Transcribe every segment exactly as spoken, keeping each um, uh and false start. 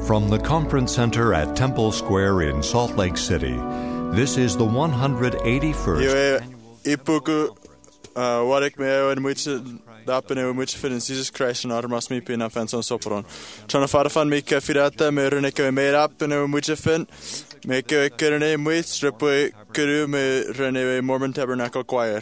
From the Conference Center at Temple Square in Salt Lake City, this is the one hundred eighty-first Ipuku warik me en muitse dapen en muitse für Jesus Christ und armas mi pin afens on sopron. Chana fara fan mi ke firata me rene ke me rapen en muitse fin me ke kerene muits repo kuru me rene Mormon Tabernacle Choir.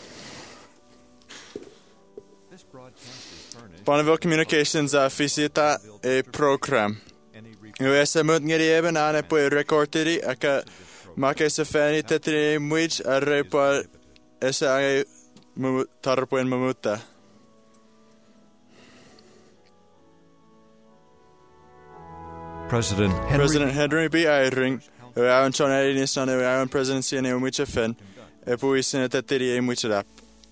Bonneville Communications a visita e program. Eu essa muito ngeri eben ane po recorderi aka make se fani tetri muich a repa essa ai tarpo en mamuta. President Henry, President Henry B. Eyring, eu aun chon eri nistan eu aun presidency ne muich fen e po isine tetri e muich rap.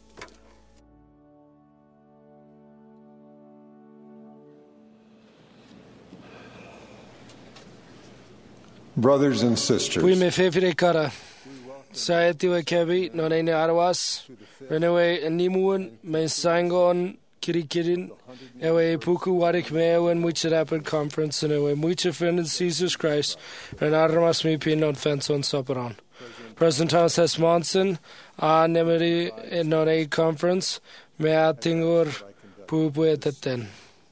Brothers and sisters, Pui me fefire kara. Saetiwe kebi non ene arawas. Renewe nimuan me sangon kirikirin. Ewe puku warik me ewen mucha rapid conference and ewe mucha fin in Jesus Christ. Ren aramas me pin non fence on soperon. President Thomas S. Monson a nemeri non a conference me atingur pupu eteten.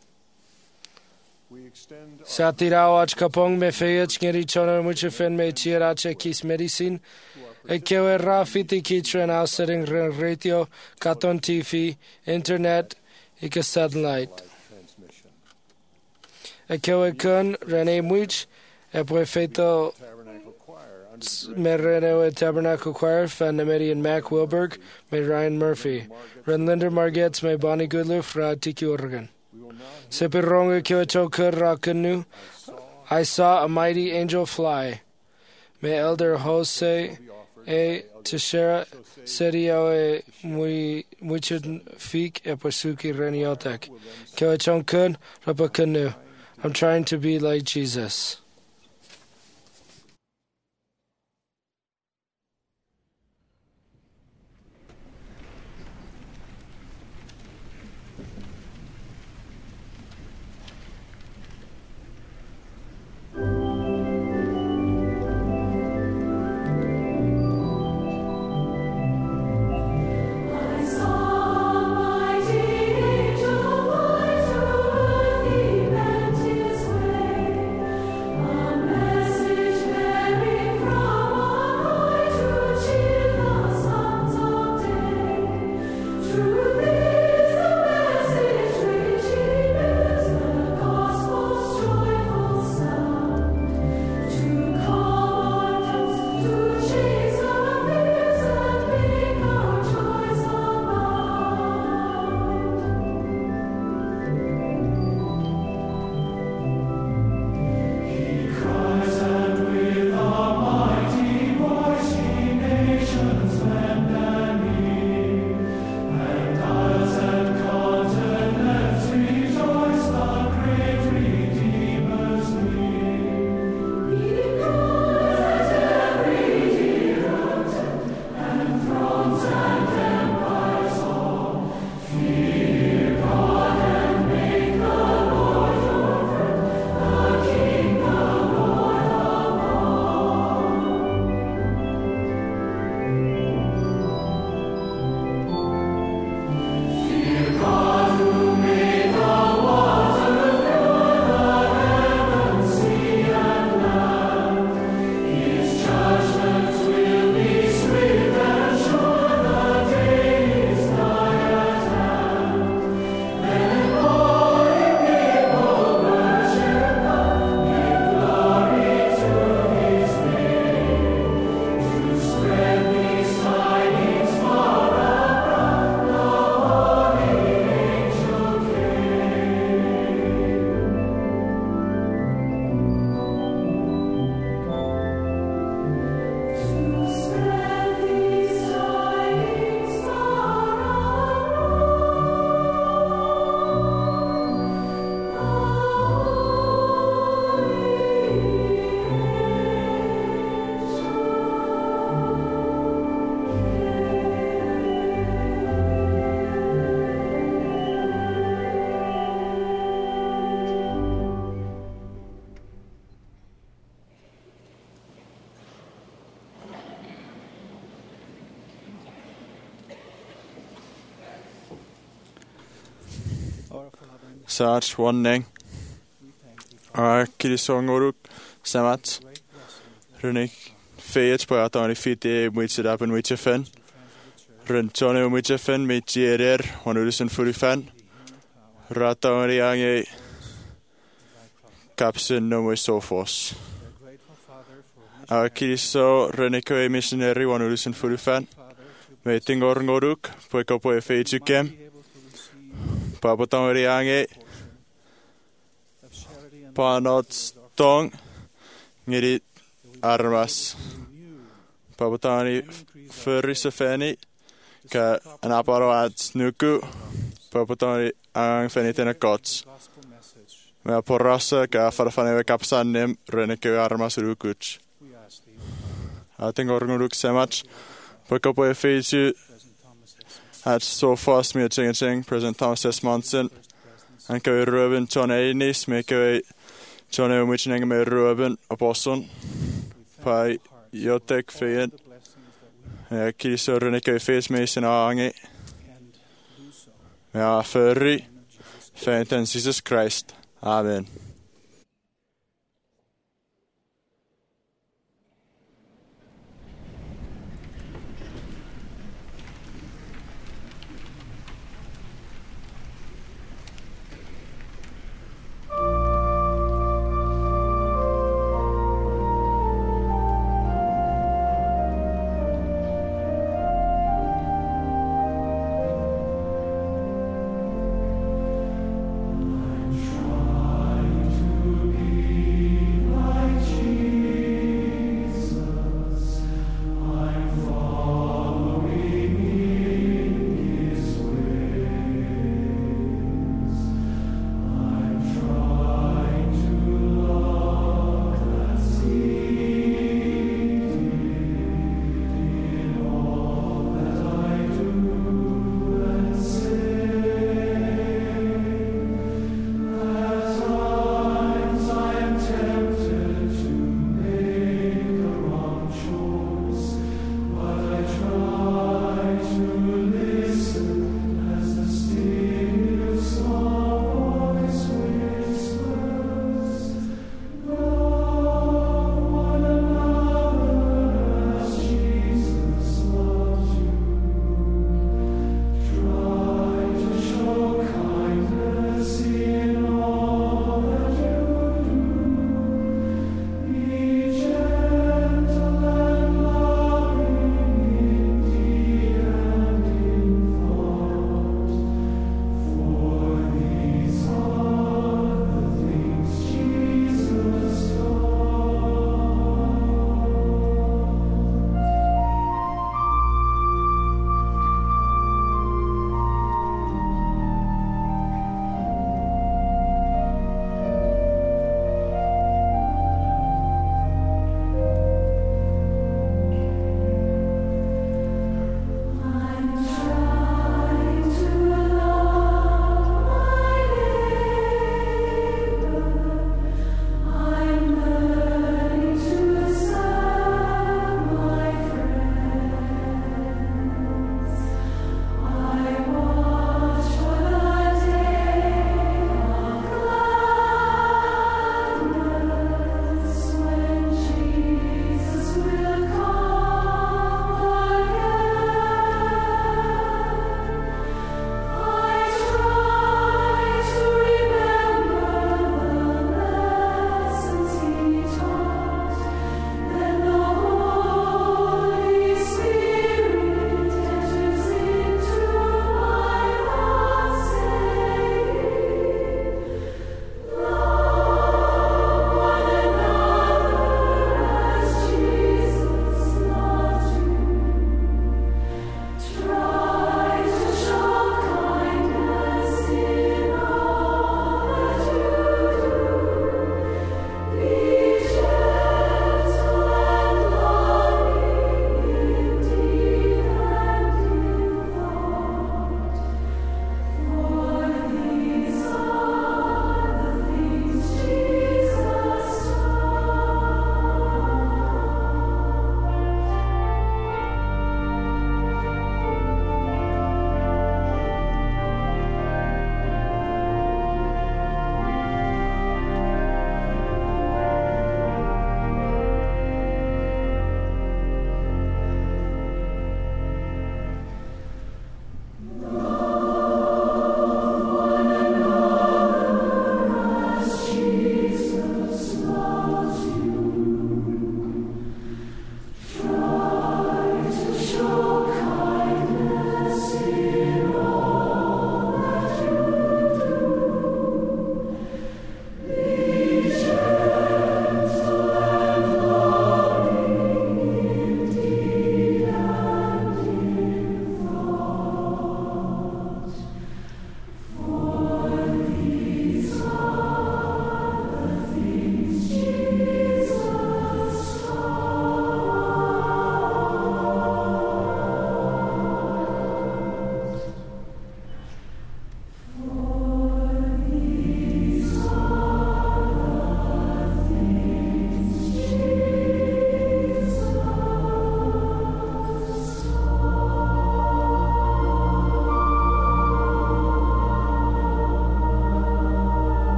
Satirao kapong me feyach ngeri chona mucha fen me chirache kis medicine. E kewe rafiti kitren aussetting radio, katon T V, internet, ika satellite. E kewe kun rene much, e pwe feito me rene Tabernacle Choir, fan nemeri and Mac Wilberg, me Ryan Murphy. Ren Linder Margetts me Bonnie Goodloof, ra Tiki Oregon. Sepironga Kyoto Rakanu, I saw a mighty angel fly. Me Elder Jose E Teixeira Serio e Muchud Fik e Pasuki Reniotek. Kyoto Kun Rapakanu. I'm trying to be like Jesus. I Saat wanning. A kilisongoruk samat. Runik feet på at han i fite mwitse dapen mwitse fen. Run tone mwitse fen mit jerer wanudusen furi fen. Rata ori ange kapsen no mwy sofos. A kiliso runik o missionary wanudusen furi fen. Meeting orngoruk po ko po feet kem. Pabotang ori ange panot stong ngiri armas pabotani förrisa feni ka an aparo at snuku pabotani ang feni tena kots me porrasa ka farfane kapsanem reneke armas rukuch ating ornguruk semach poko po feju at so fast me ching ching President Thomas S. Monson and go Ruben John Ainis make a John O. Mitching me Ruben Apostle by Yotek Fiat Kiso Renike Face Mason Ange Ja Furry Faint in Jesus Christ. Amen. Try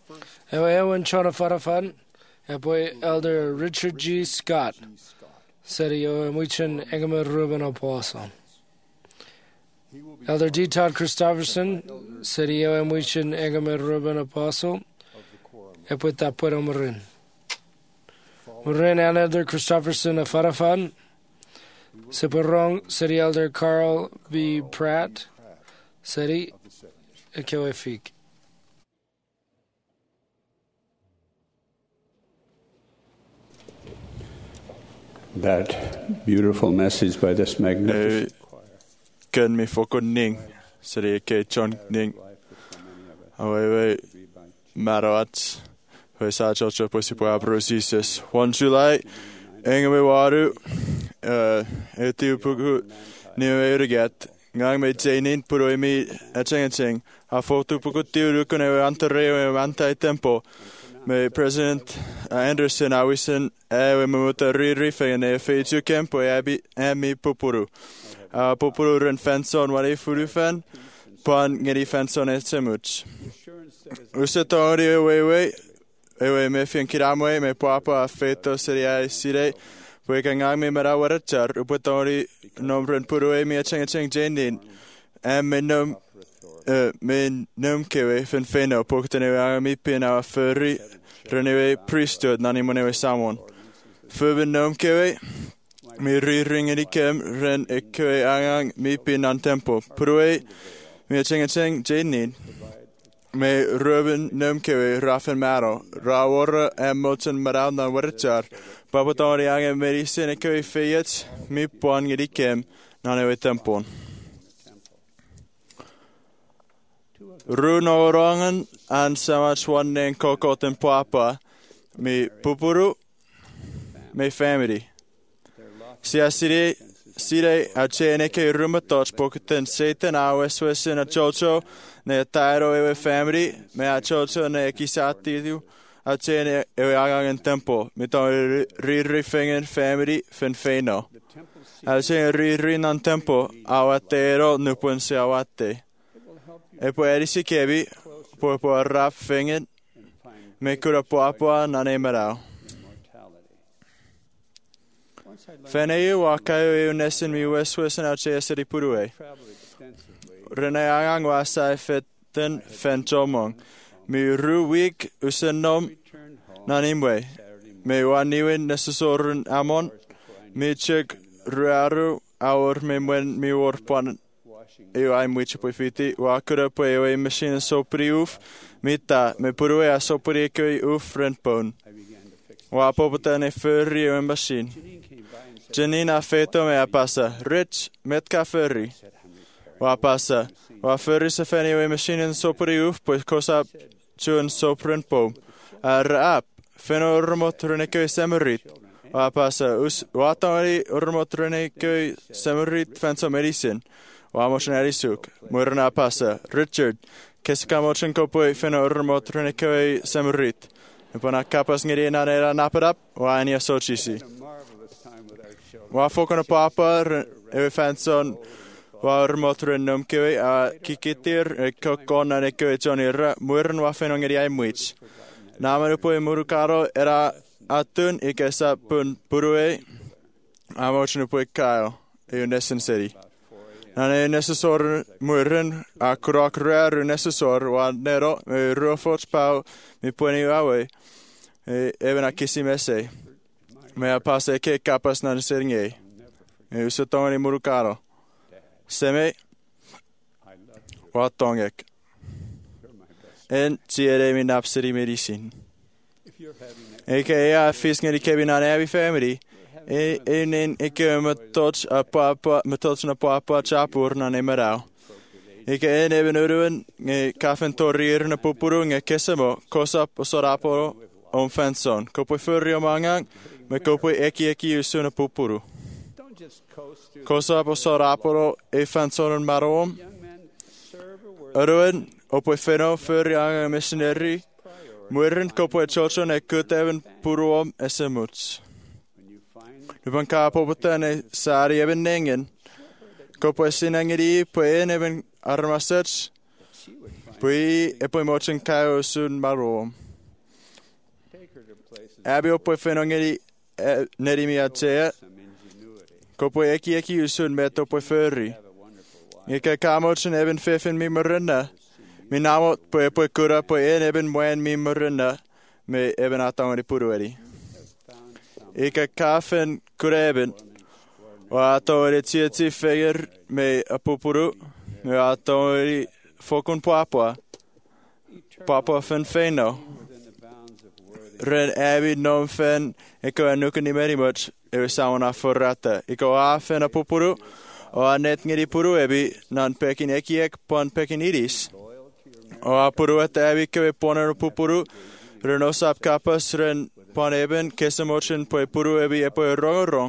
Ewan Chonafarafan, a boy Elder Richard G. Scott, City O Mwichin Egama Ruben Apostle. Elder D. Todd Christopherson, City O Mwichin Egama Ruben Apostle, Eputa Puerto Marin. Marin and Elder Christopherson Afarafan, Siparong, City Elder Carl B. Pratt, City Ekewefik. That beautiful message by this magnificent choir. Ken mi foko ning, City Ke Chon Ning. Awewe Marat, who is such a possible processes. One July, Engame Waru, Etiupuku, New Eriget, Gang me Jainin, Puroimi, a changing, a photo Pukutu, Antere, anti tempo. Me President Anderson Awison, Ewe Muta Rirife, and a Feju Campo, Abby, Amy Pupuru. A Pupuru and Fenson, what a Furufan, Pon Gedi Fenson et Semuch. Usatori away, Ewe Mefian Kiramwe, me Papa, Feto Seria Sire, Waking me Marawachar, Upatori, Nombran Puru, me a Chang Chang Janin, and me num. Men numkewe fin feno poktenewe mi pina furry renewe priesthood nani monewe samon. Furben numkewe mi ring edikem ren ekwe angang mi pin an tempo. Prue mi cheng cheng jainin me ruben numkewe rafen maro rawora emoten maraun na warchar. Babatori ange medicine ekwe feyet mi pon edikem nanewe tempon. Runo orangan an samach one name kokot and papa, me pupuru, me family. Sia sire, sire a cheneke rumatoch poketan Satan awes wesin a chocho, ne a tyro ewe family, me a chocho ne kisati a chene ewe agang tempo, me to ririfingen family fin feno. A chen ririn an tempo, awatero nupun se awate. E poi erisi kebi, poi poi rap fingen, me kura poapa nane marao. Fenei wakayo e unesin mi weswesin au cheseri purue. Rene agang wasai fetten fenchomong. Mi ruwig usenom nanimwe. Me waniwin nesusorun amon. Mi chek ruaru aur me mwen mi warpan. Eu ai muito por fiti, o acura por eu ai machine sopri uf, mita me purue a sopri que uf renpon. O apopota ne furry eu machine. Janina feito me a passa, rich metka furry. O a passa, o a furry se fene eu machine sopri uf, pois cosa chun sopren po. A rap, feno remotrene que semerit. O a passa, us o atari remotrene que semerit fenso medicine. Vamos na risuk. Murna passa. Richard. Keskamochen kopoi feno urmotrene koi semurit. Ipona kapas ngiri na nera naparap. Wa ania sochisi. Wa fokona papa. Ewe fanson. Wa urmotrene num koi. A kikitir. Kokona ne koi jonira. Murn wa feno ngiri ai mwich. Namanupoi murukaro era atun. Ikesa pun purue. Amochenupoi kaio. Eu nessen city. Nane necessor muren a krok rare necessor wa nero me rofot pau mi poni awe e even a kisi mese me a passe ke capas nan seringe e usotoni murukaro seme wa tongek en tiere mi napseri medicine e ke a fisngeri kebinan every family E en ik me tots a papa me tots na papa chapur na nemerau. Ik en even uruen e kafen torir na pupuru nge kesemo kosa posorapo on fenson. Kopo furio mangang me kopo eki eki usuna pupuru. Kosa posorapo e fenson marom. Uruen opo feno furio missionary. Muren kopo chocho ne kuteven puruom esemuts. Nu van kapo botane sari even ningen. Kopo sinangeri poen even armasets. Pui e poi mochen kai sun maro. Abi o poi fenongeri neri mi atea. Ko poi eki eki usun meto poi furry. Ika kamochen eben fefen mi marina. Mi namo poi poi kura poi en eben mwen mi marina. Me eben atangari purueri. Ika kafen kura eben. Wa atangari tia ti feger me apupuru. Me atangari fokun papua. Papua fen feno. Ren abi nom fen. Iko anuka ni meri much. E sauna forrata. Iko a fen apupuru. O a net ngiri puru ebi nan pekin ekiek pon pekin iris. O a puru at ebi kewe poner pupuru. Ren osap kapas ren pon eben kesamochen po puru ebi e po rong.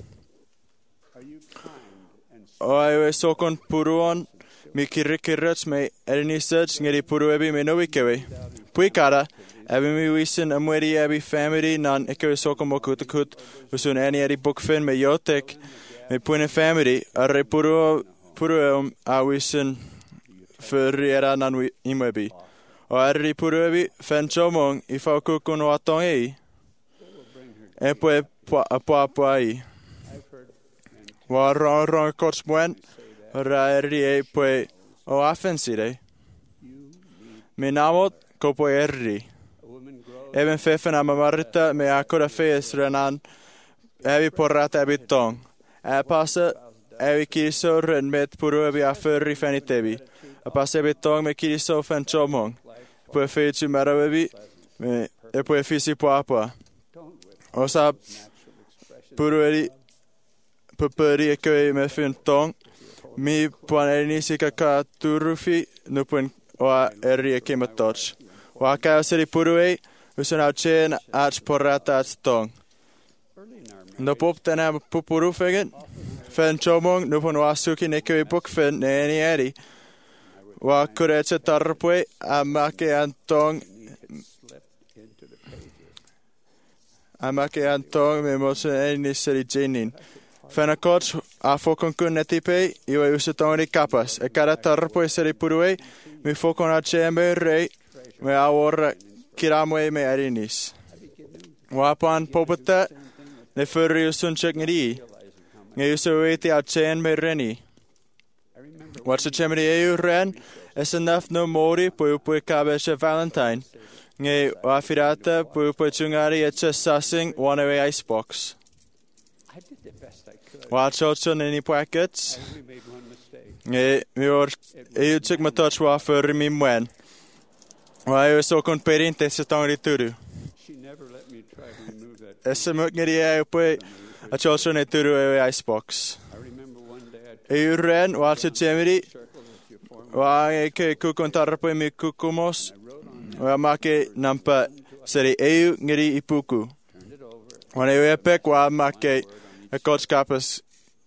O a ewe sokon puruon mi kirikirats me ernisats ngiri puru ebi me novi kewe. Pui kara ebi mi wisin amweri ebi family nan ekewe sokon mokutakut usun eni eri bukfin me yotek. Me puine family arre puru puru um awisin förriera nan imebi. O arre puru ebi fen chomong I fa kukun o atong ei. E pue pa pa ei. Wa ron ron kots mwen ra erri e pue o afensire. Me namot ko pue erri. Eben fefen amamarita me akora fees renan ebi porrata ebi tong. A passa evi kiso ren met puru evi a furri fenitebi. A passa evi tong me kiso fen chomong. Pue feitu mero evi me e pue fisi puapua. Osa puru evi pupuri e koe me fin tong. Mi puan ernisi kaka turufi nupun oa eri e kimatoch. Wa kao seri puru e usun au chen ach porrata ach tong. No pop tena pupuru fegen. Fen chomong no pon wasuki neko book fen ne eni eri. Wa kureche tarpwe amake antong. Amake antong me mos eni seri jinin. Fen a coach a fokon kun netipe iwe usutongri kapas. E kada tarpwe seri purue mi fokon a chembe rei me awor kiramwe me erinis. Wa pan popata ne furry usun check ngiri. Nge usu weti a chen me reni. Watch the chemri eu ren. Es enough no mori pu pu kabesha Valentine. Nge wafirata pu pu chungari etcha sassing one away icebox. Watch also any packets. Nge mi or eu check my touch wa furry mi mwen. Wa eu so kon perinte se tangri turu. Esse mukngeri e poi a chocho ne turu e icebox. E ren watch chemiri. Wa e ke kukon tarpo mi kukumos. Wa make nampa seri e ngeri ipuku. Wa e e pek wa make a coach capas.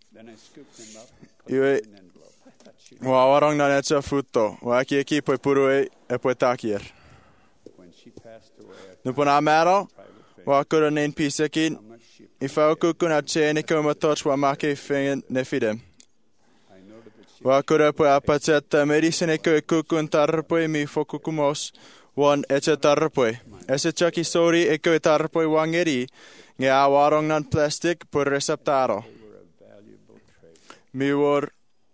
Iwe wa warong na netsa futo. Wa ki ki poi puru e e poi takier. Nupona mero. Wa kura nen pisakin. I fa kukun a chene koma toch wa make fingen ne fidem. Wa kura po apaceta medicine ko kukun tarpoi mi fokukumos wan echa tarpoi. Ese chaki sori e ko tarpoi wangeri nge awarong nan plastic por receptaro. Mi wor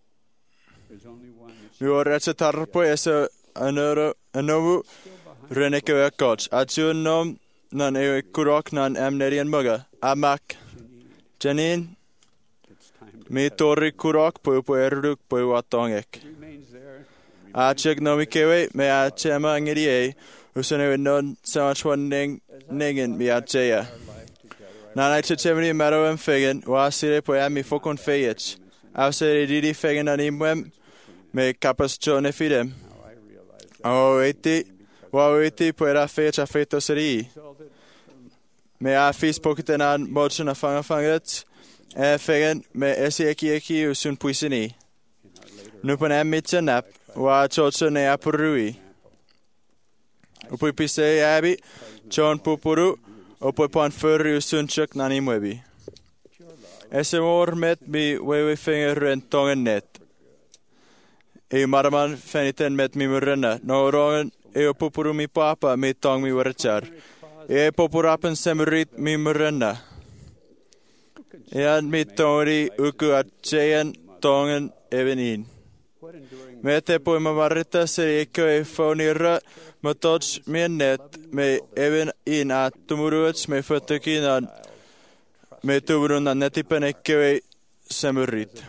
mi wor echa tarpoi ese anoro anovu reneko e coach. Achun nom nan e kurok nan amnerian muga. Amak. Janin. Mi tori kurok po po eruk po watongek. Achek no mi kewe me a chema ngiri e. Usune non samachwan ning ningen mi a cheya. Nan I chemri mero em fegen. Wa sire po a mi fokon feyech. Ausere didi fegen an imwem. Me kapas chone fidem. O eti. Wa eti po era feyech a feito seri. Me a fis pokitenan mochen a fangafanget. E fegen me esi eki eki usun puisini. Nupan em mitsenap. Wa chocho ne apurui. Upui pise abi. Chon pupuru. Upui pan furri usun chuk nani mwebi. Ese mor met mi wewe finger ren tongen net. e maraman feniten met mi murena. No rongen e o pupuru mi papa mi tong mi warachar. E popurapen semurit mi murena. E an mi tongi uku at cheyan tongen evenin. Me te poi mamarita se eko e fonira matoch mi net me even in a tumuruats me fotokinan me tumurun na netipen eko e semurit.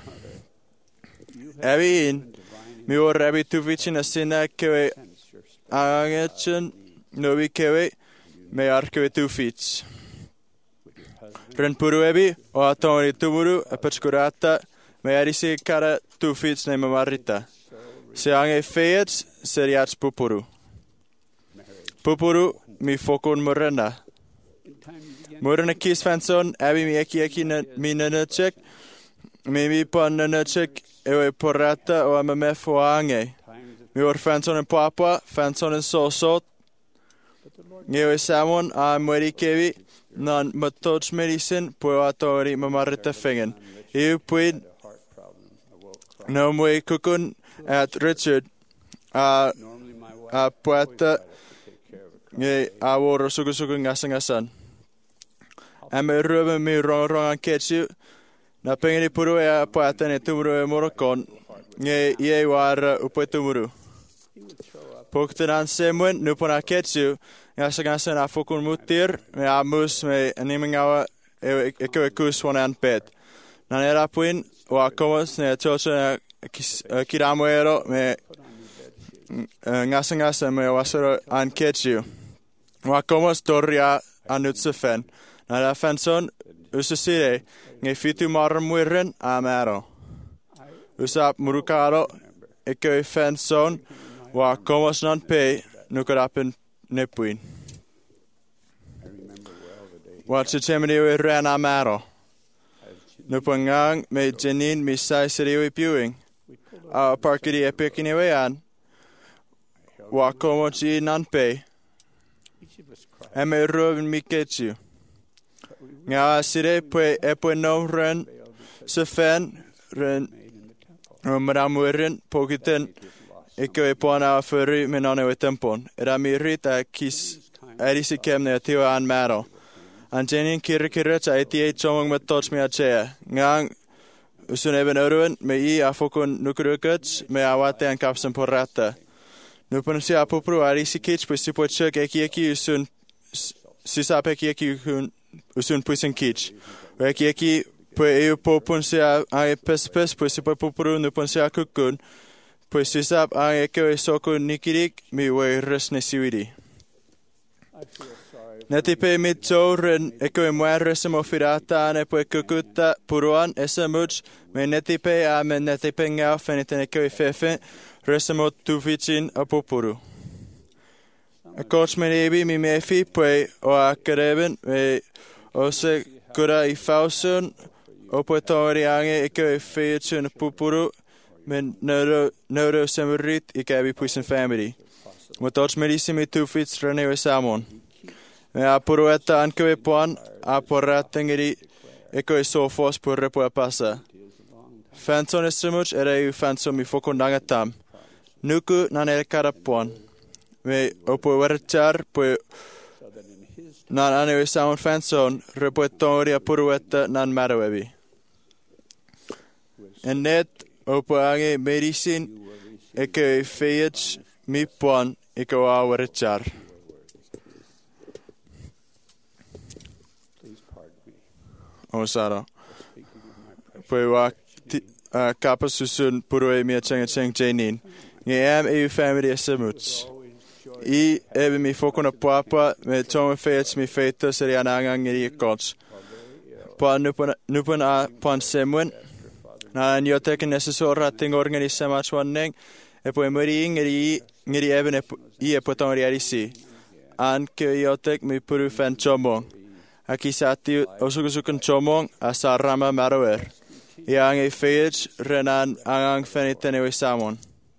Evi in mi or evi tuvicin asina eko e angetchen novi kewe me arkewe tufic. Ren puru evi o atoni tumuru a pachkurata me erisi kara tufic ne mamarita. Se ange feets seriats pupuru. Pupuru mi fokon murena. Murena kis fanson evi mi eki eki mi nanachek. Mi mi pan nanachek ewe porata o ama me fo ange. Mi or fanson en papa, fanson en sosot. Ngewe samon a mweri kevi nan matoch medicine po atori mamarita fingen. Iu puid no mwe kukun at Richard a a poeta nge a woro sugu sugu ngasan ngasan. Ame rube mi rong rong an ketsu na pengeni puru e a poeta ne tumuru e morokon nge ie war upo tumuru. Pokten an semwen nupon a ketsu ngasan ngasan a fokun mutir me a mus me animingawa e eko e kus wan an pet. Nan era puin o a komos ne chocho kiramuero me ngasa ngasa me wasero an ketju. Wa komos torria anutsefen. Na la fanson usasire nge fitu marmuiren amaro. Usap murukaro eke fanson wa komos non pe nukarapen nepuin. Wa chichemini we ran amaro. Nupangang me jenin mi sai siriwi piwing. A parkiri e pekini wean. Wa komo chi nanpe. Eme ruben mi ketsu. Nga sire pwe e pwe no ren se fen ren mramuren pokiten iko e pona furi menone we tempon. Era mi rita kis erisi kemne tiwa an maro. An jenin kirikircha eti e chomong met touch me a chea. Ngang usun even uruen me i a fokun nukurukuts me a wate an kapsen porrata. Nupun si a pupru a risi kich pus si po chuk eki eki usun sisap eki eki usun pusin kich. Eki eki pu eu popun si a a pes pes pus si po pupru nupun si a kukun pus sisap a eki e sokun nikirik mi we resne siwidi. Neti pe mitouren eko e muerresemo firata ane po e kukuta puruan esemuch me neti pe a me neti pe ngau feniten eko e fefe resemo tuficin a popuru. A coach me nebi mi mefi pe o a kareben me o se kura i fausun o po tori ange eko e feitun popuru me neuro neuro semurit i kabi puisen family. Mo touch me disimi tufic renewe samon. Me a purueta anko e puan a porrata ngeri eko e sofos purre po a pasa. Fanson estrimuch ere u fanson mi fokon dangatam. Nuku nan ere karapuan. Me opo werchar po nan ane e samon fanson repo e tonri a purueta nan marawebi. En net opo ange medicine eko e feiach mi puan eko a werchar. O saro. Poi wa kapa susun puro e mia changa chang jainin. Nge am e family esemuts. I ebe mi fokona papa me tome feits mi feita seri ananga ngeri kots. Pa nupan nupan a pan semwen. Na nyo teken nesesora ting organisemach waneng. E poi muri ngeri ngeri ebe ne i e potong riarisi. An ke yotek mi puru fan chomong. Aki sati osukusukan chomong asa rama maroer. Iang e feij renan angang feniten e samon.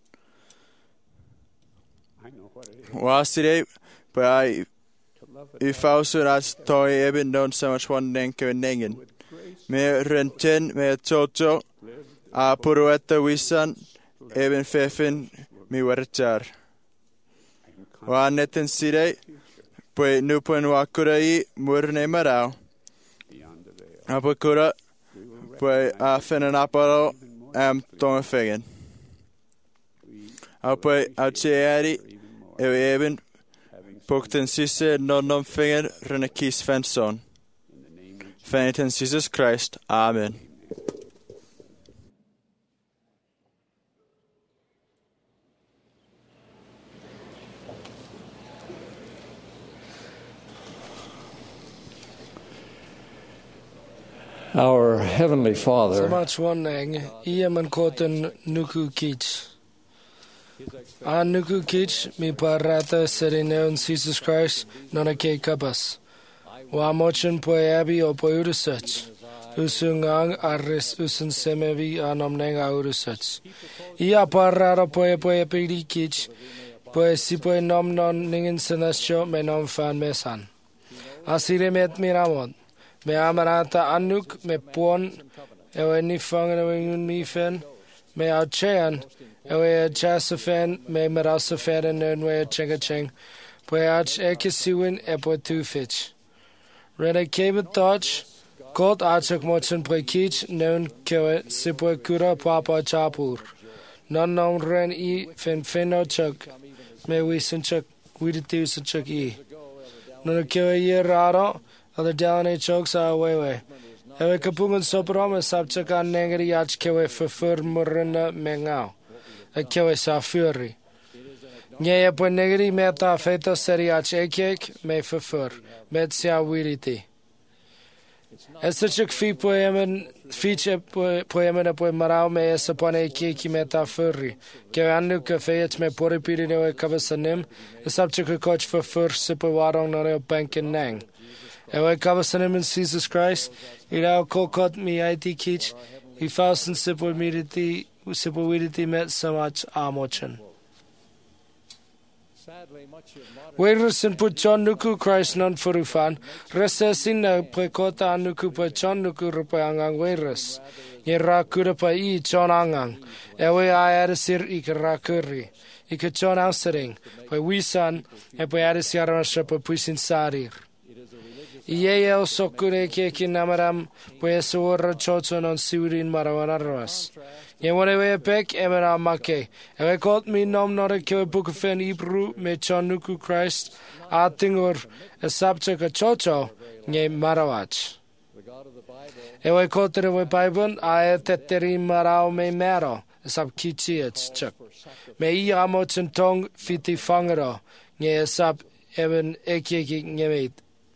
Wasire pa i fausun as toi eben don so much one nenko nengen. Me renten me chocho a purueta wisan eben fefen mi wartar. Wa netten sirei, poi nupen wakurai murne marau. Apo kura, poi a fenen aparo am tonga fegen. Apo a cheari, e eben pokten sisse nonnom fegen rene kis fenson. Feniten Jesus Christ. Amen. Our Heavenly Father, Samachwanang, Iaman Koten Nuku Kich. An Nuku Kich, mi parata serineon Jesus Christ, nonake kabas. Wamochen poeabi o pourusach. Usungang arres usun semevi anomneng aurusach. Ia parara poe poe pidi kich, poe si poe nom non ningen senasyo me nom fan mesan. Asire met miramod. Me amarata anuk me pon ewe ni fangen ewe ni fen me au chean ewe chasafen me marasafen en enwe chenga cheng poe ach ekisiwin e poe tufich. Rene kebe toch kot achak mochen poe kich neun kewe sipoe kura papa chapur. Non non ren I fen feno chuk me wisen chuk widitu sa chuk I. Non kewe ye raro Other dalane chokes are wewe. Ewe kapungan soprom e sapchakan nengeri ach kewe fufur murrina mengao. E kewe sa furi. Nye e po negeri meta feto seri ach ekek me fufur. Met sia wiriti. Esa chuk fi poemen fiche poemen e po marao me esa pone ekeki meta furi. Kewe anu ka feyet me pori piri newe kabasanim. E sapchak koch fufur sipo warong nore bankin nang. Ewe kabasanim in Jesus Christ, irao kokot mi aiti kich, I fausen sipo miriti, sipo wiriti met samach amochen. Weirus put John nuku Christ non furufan, resesin na prekota anuku pa John nuku rupa angang weirus. Ye rakura pa I John angang, ewe a adesir I rakuri, I ka John ansering, pa wisan, e pa adesir rasha pa puisin sarir. Iye o sokure ke kinamaram pues or chocho non siurin marawanarwas. Ye whatever pek emera make. Ewe kot mi nom nore ke book fen Hebrew me chonuku Christ atingor a subject a chocho nye marawach. Ewe kotere we Bible a teteri marao me mero sab kichiet chuk. Me I amochen tong fiti fangero nye sab even ekeki nyemeit.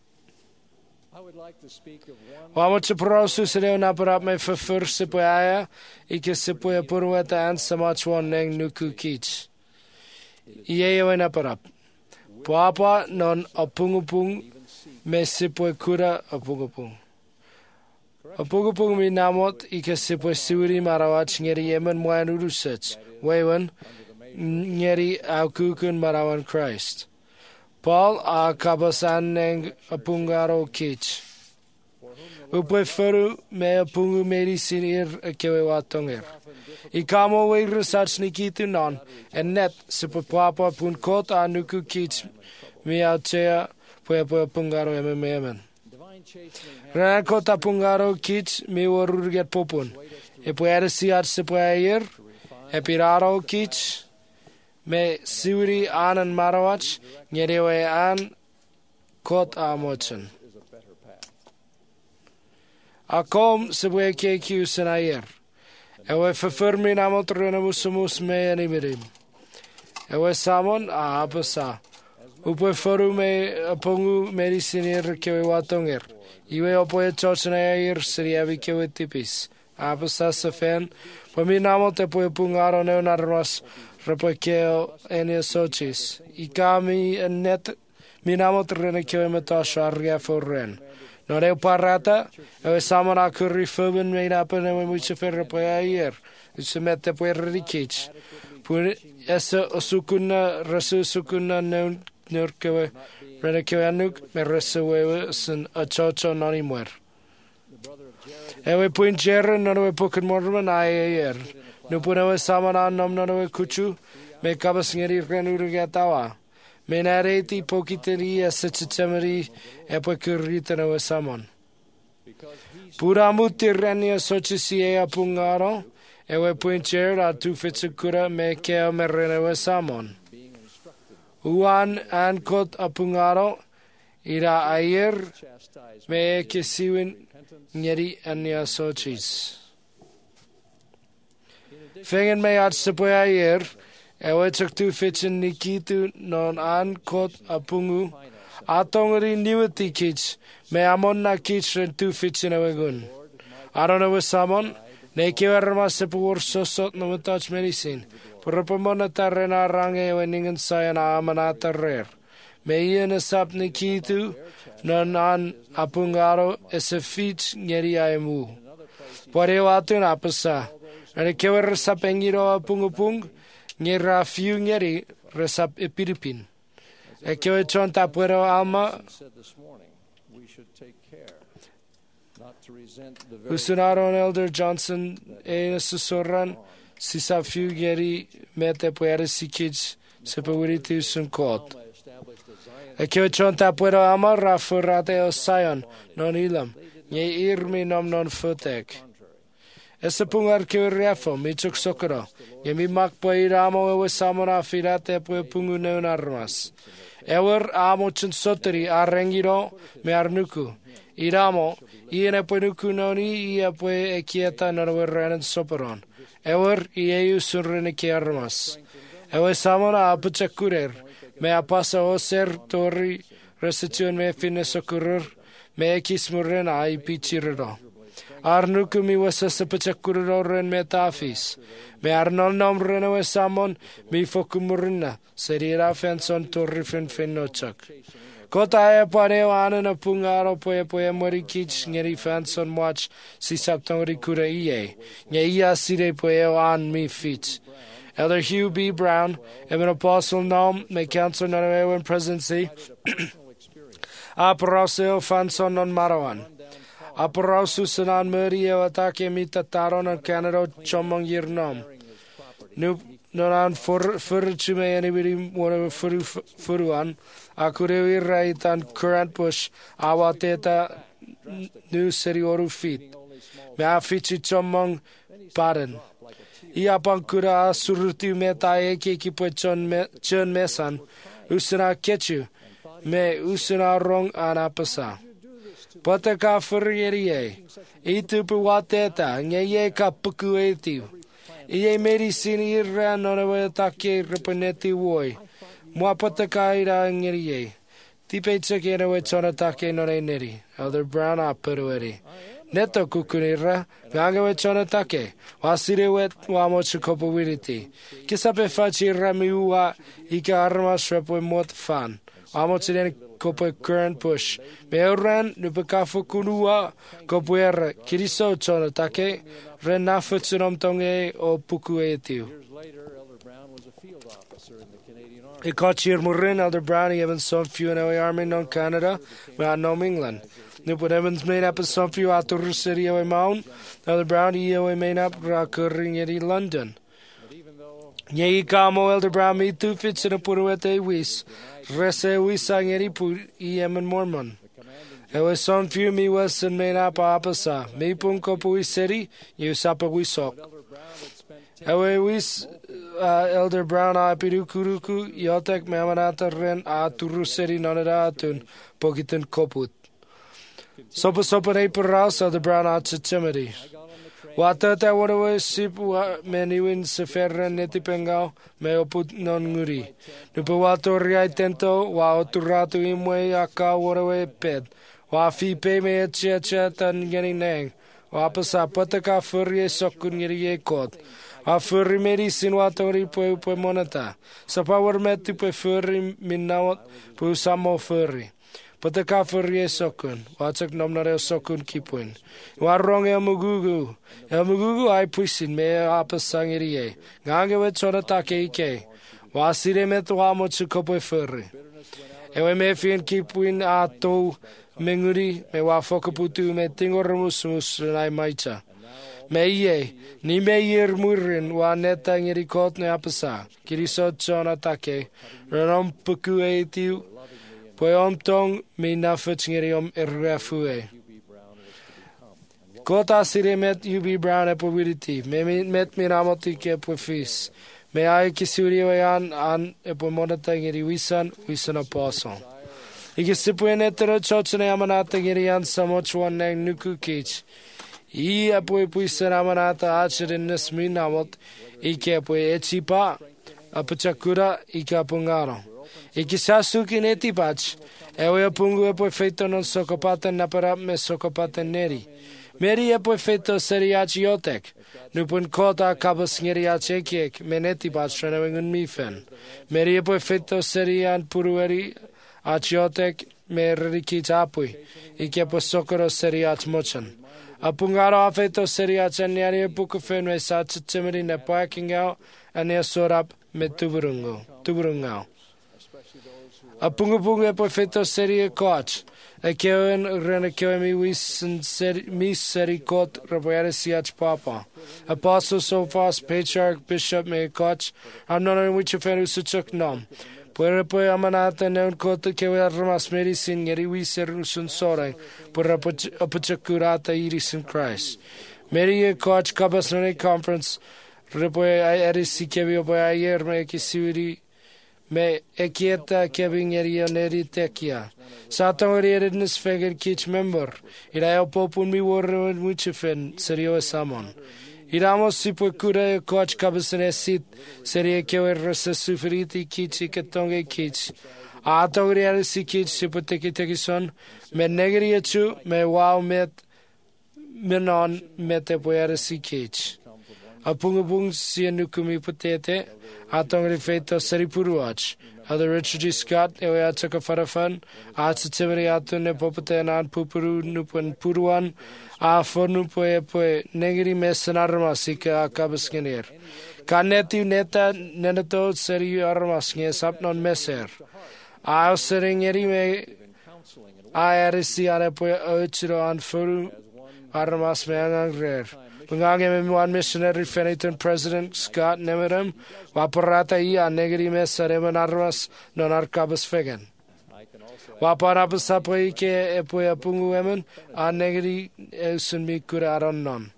Wamo te prosu se leo naparap me fafur sipo aya, ike sipo e purueta an samachwan neng nuku kich. Iye ewe naparap. Puapa non apungupung me sipo e kura apungupung. Apungupung mi namot ike sipo e siwiri marawach ngeri yemen moyan urusach, wewen ngeri au kukun marawan Christ. Paul a kabasan neng apungaro kich. Upe furu me apungu meri sinir a kewe watonger. I kamo we research nikitu non, en net sipa papa pun kot a nuku kich mi au chea pue pue apungaro eme memen. Rana kot apungaro kich mi warurget popun. E pue eresiat sipa ayer, e piraro kich, me siwiri anan marawach, nyerewe an kot a mochen. Akom sebwe kekiu senayer. Ewe verfirmin amot renemusumus me animerim. Ewe samon a apasa. Upe foru me apongu medicinir kewe watonger. Iwe opoe chochnayer seriavi kewe tipis. Apasa safen. Pami namot epoe pungaro neonarmas repokeo ene sochis. Ikami net minamot rene kewe metasha arga forren. No reu parata, ewe samana kuri fuben made up and we much ferre po ayer. It's a meta po rikich. Pun essa osukuna rasu sukuna no nurkewe renekewe anuk me resewe sin a chocho noni muer. Ewe pun jerren no we poken morman ayer. Nupuna we samana nom no we kuchu, me kabas ngeri renuru gatawa. Me nareti pokiteri a sitchitamari e poi curritano we samon. Pura muti renia sochisi e apungaro, e we puincher a tu fitsukura me keo me rene we samon. Uan an kot apungaro, ira ayer me ke siwin ngeri ania sochis. Fengen me at sepoe ayer, e we tuk tu fitsin nikitu non an kot apungu, atongeri niwati kich, me amon na kich ren tu fitsin awe gun. Arona we samon, ne kewarma sepur sosot no touch medicine. Propomona tarrena range we ningen sayana amanata rare. Me ian sap nikitu, non an apungaro esefich ngeri aimu. Pore watun apasa. Ane kewer resap engiro apungupung, ngera fiu ngeri resap epiripin. E kewe chonta puero alma, Usunaron Elder Johnson e susurran, si sa fiu ngeri mete puere sikij sepawiriti usun kot. E kewe chonta puero alma rafurate o sayon, non ilam, nye irmi nom non futek. Ese pungar ke riafo mi chuk sokoro. Ye mi mak po iramo e samona firate po pungu neun armas. Ewer amo chun soteri arrengiro me arnuku. Iramo iene po nuku noni ia po e kieta norwe renan soperon. Ewer ieu sunrene ke armas. Ewe samona apuchakurer. Me apasa o ser tori reception me fine sokurur. Me kismurena ai pichirero. Arnuku mi wasa sepachakuro ren metafis. Me arnol nom renewe samon mi fokumurina. Serira fenson torrifen fenochak. Kota e pareo anen pungaro poe poe morikich ngeri fenson mwach si saptonri kura iye. Nye ia sire poeo an mi fich. Elder Hugh B. Brown, an apostle nom, me counsel non ewen presidency. Aparoseo fanson non marawan. Aparausu sanan murio atake mita taron an Canada chomong yirnom. Nu nonan for furchume anybody one furu furuan. Akurewi right and current push awateta new city oru feet. Me afichi chomong pardon. Iapan kura suruti meta eke kipo chon me chon mesan. Usana kechu. Me usana rong anapasa. Pata ka furierie. Itu puwateta. Nye ka puku etiu. Iye medicine irra nonawe take reponeti woi. Mua pata ka ira ngerie. Tipe chekere we chona take nore neri. Elder Brown aperueri. Neto kukunira. Ganga we chona take. Wasire wet wamo chukopo wiriti. Kisape fachi ramiua. Ika arma shrepo mot fan. Wamo chideni kopo current push. Meoran nupakafu kunua kopuera kiriso chona take rena futsunom tonge o puku etiu. E kachir murin Elder Brown even some few in our army non Canada we are no England. Nuput Evans made up a some few out of city of Mount. Elder Brown he made up recurring in London. Ye kamo Elder Brown me two fits in a puruete wis. Rese wisang eri pu I am in Mormon. It was some few me was and made up apasa. Me punko pui city, you sapa wisok. Ewe wis Elder Brown a piru kuruku, yotek memanata ren a turu city nonada atun, pokitin koput. Sopa sopa ne perras Elder Brown a chichimity. Wata ta whatever sip many win seferren netipengao me oput non nguri. Nupawato riai tento wa oturatu imwe aka whatever ped. Wa fi pe me chia chia tan getting nang. Wa pasa pataka furie sokun ngiri kot. Wa furri medicine wa tori po po monata. Sa power met tu po furri minawat po samo furri. Pataka furie sokun. Wa chak nom na sokun kipun. Wa rong el mugugu. El mugugu ai puisin me apasa ngiri. Gange we chona take ike. Wa sire met wa mo chukopo furri. Ewe me fin kipun ato Menguri me wa fokaputu me tingor musmus nai maicha. Meye, ni meyer murin wa neta ngiri kot ne apasa. Kiri so chona take. Renom puku e tiu. Poe om tong mi nafut ngiri om errafue. Kota sire met U B Brown e po wiriti. Me met mi ramoti ke po fis. Me ai kisuri o yan an e po monata ngiri wisan, wisan apostle. Ike sipu e netero chochene amanata ngiri yan samochuan nang nuku kich. I e po e puisa amanata achere nesmi namot. Ike po e echipa, apachakura, ike apungaro. Ike sasuki neti pach. Ewe apungu e po e feito non sokopata napara me sokopata neri. Meri e po e feito seriachi otek. Nupun kota kabas ngeriache kiek. Meneti pach renewengun mifen. Meri e po e feito serian purueri achiotek me riki tapui. Ike po sokoro seriach mochan. Apungaro a feito seriach aniari e puku fenwe sa chichimiri ne poakingao ania sorap me tuburungo. Tuburungao. Apungu e po e feito serie coach. E kewen rene kewen mi wisen mi seri kot raboyare siach papa. Apostle so fast patriarch bishop me coach. I'm not in which offend suchuk nom. Puere po amanata neun kot kewe armas medicine ngeri wiser usun sorang. Pura apachkurata iris in Christ. Mary e coach kabas none conference. Repoe ai erisi kewe po ayer me kisuri. Me ekieta keving eria neri tekia. Satang redness figure kitch member. Ira popun mi war muchefen serio samon. Iramos sipo kura coach kabasene sit seria kewer rasa suferiti kitch ikatonge kitch. Atong real si kitch sipo teki teki son. Me negri echu me wow met menon mete poyare si kitch. Apungabung sianukumi potete. Atong refeito seripuruach. Other Richard G. Scott, ewe ataka farafan. Atsa timeri atun ne popate nan pupuru nupan puruan. A fornu poe poe negri mesan armas ika akabas genir. Kaneti neta nenato seri armas nge sapnon meser. A sering eri me a erisi ane poe ochiro an furu armas me angangrer. Pengangem one missionary Fenington President Scott Nemerem, Waparata ia negri mesareman armas non arcabas fegen. Waparabas apoike epoe apungu emen, a negri eusun mi curaron non.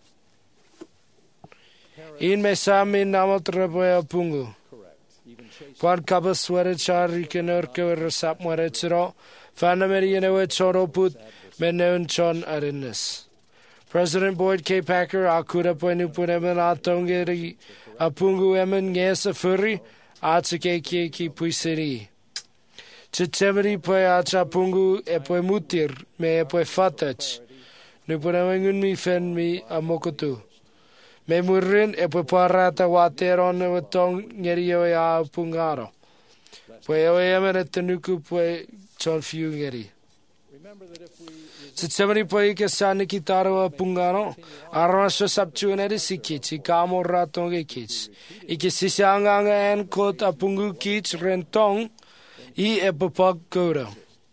In mesami namot repoe apungu. Quan cabas were chari kenurke resap moretro, fanameri enewe choro put, meneun chon arinnes. President Boyd K. Packer, akura poinu punemen atongeri apungu emen ngesa furi, atsake ki puiseri. Chitemeri poe acha pungu e poe mutir, me e poe fatach. Nu punemen mi fen mi amokotu. Me murin e poe parata wateron e watong ngerio e a pungaro. Poe oe emen et tenuku poe chon fiu ngeri. Chitemeri poe ke sani kitaro pungano, arrasho sapchueneri si kich, ikamo ratonge kich. Ike sisianganga en kot apungu kich rentong, I epopag kura.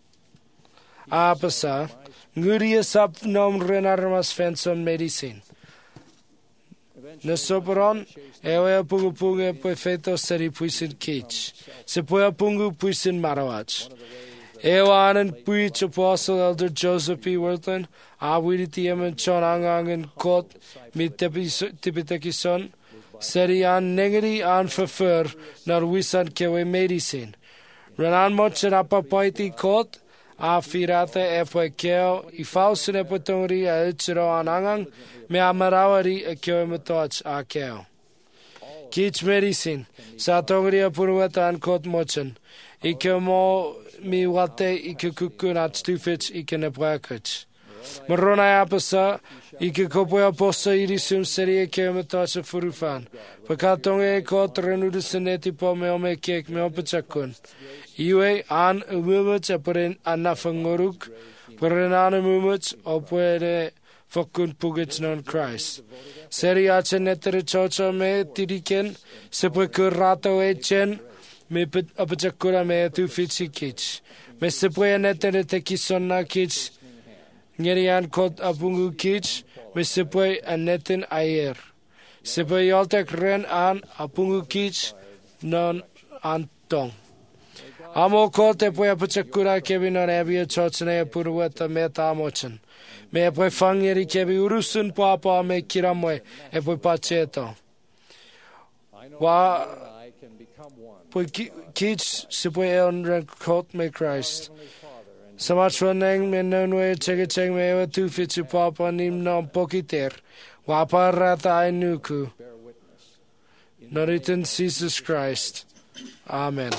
Apasa, nguria sap nom renarmas fenson medicine. Nesoporon, ewe apungu pungu e poe feto seri puisin kich. Se poe apungu puisin marawach. Ewa anan puich apostle elder Joseph P. Worthland, awiriti emen chon angangan kot mi tipiteki son, seri an negri an verfur nar wisan kewe medicine. Renan mochin apapoiti kot, a firate e poe keo, I fausin e poe tongri a uchiro an angang, me amarawari e kewe matoch a keo. Kich medicine, sa tongri a purueta an kot mochin, Ike mo mi wate ike kukun at stufich ike ne brakich. Marona apasa ike kopo aposta irisum serie ke metacha furufan. Pakatonge e kot renudu seneti po me ome kek me opachakun. Iwe an umumach aparen anafangoruk. Parenan umumach opwede fokun pugich non Christ. Seri ache netere chocha me tiriken sepe kurrato e chen. Me apachakura me tu fitsi kich. Me se puede netere te kisona kich. Ngerian kot apungu kich, me sipwe anetin ayer. Sipwe yoltek ren an apungu kich non antong. Amo kot e pwe apachakura kebi non ebia chochane apuruweta meta amochan. Me e pwe fangeri kebi urusun papa me kiramwe e pwe pacheto. Wa pwe kich sipwe eon ren kot me Christ. Samachwaneng me nonwe chege cheng me ewa tu fichu papa nim non pokiter. Wapa rata ai nuku. Noritin Jesus Christ. Amen.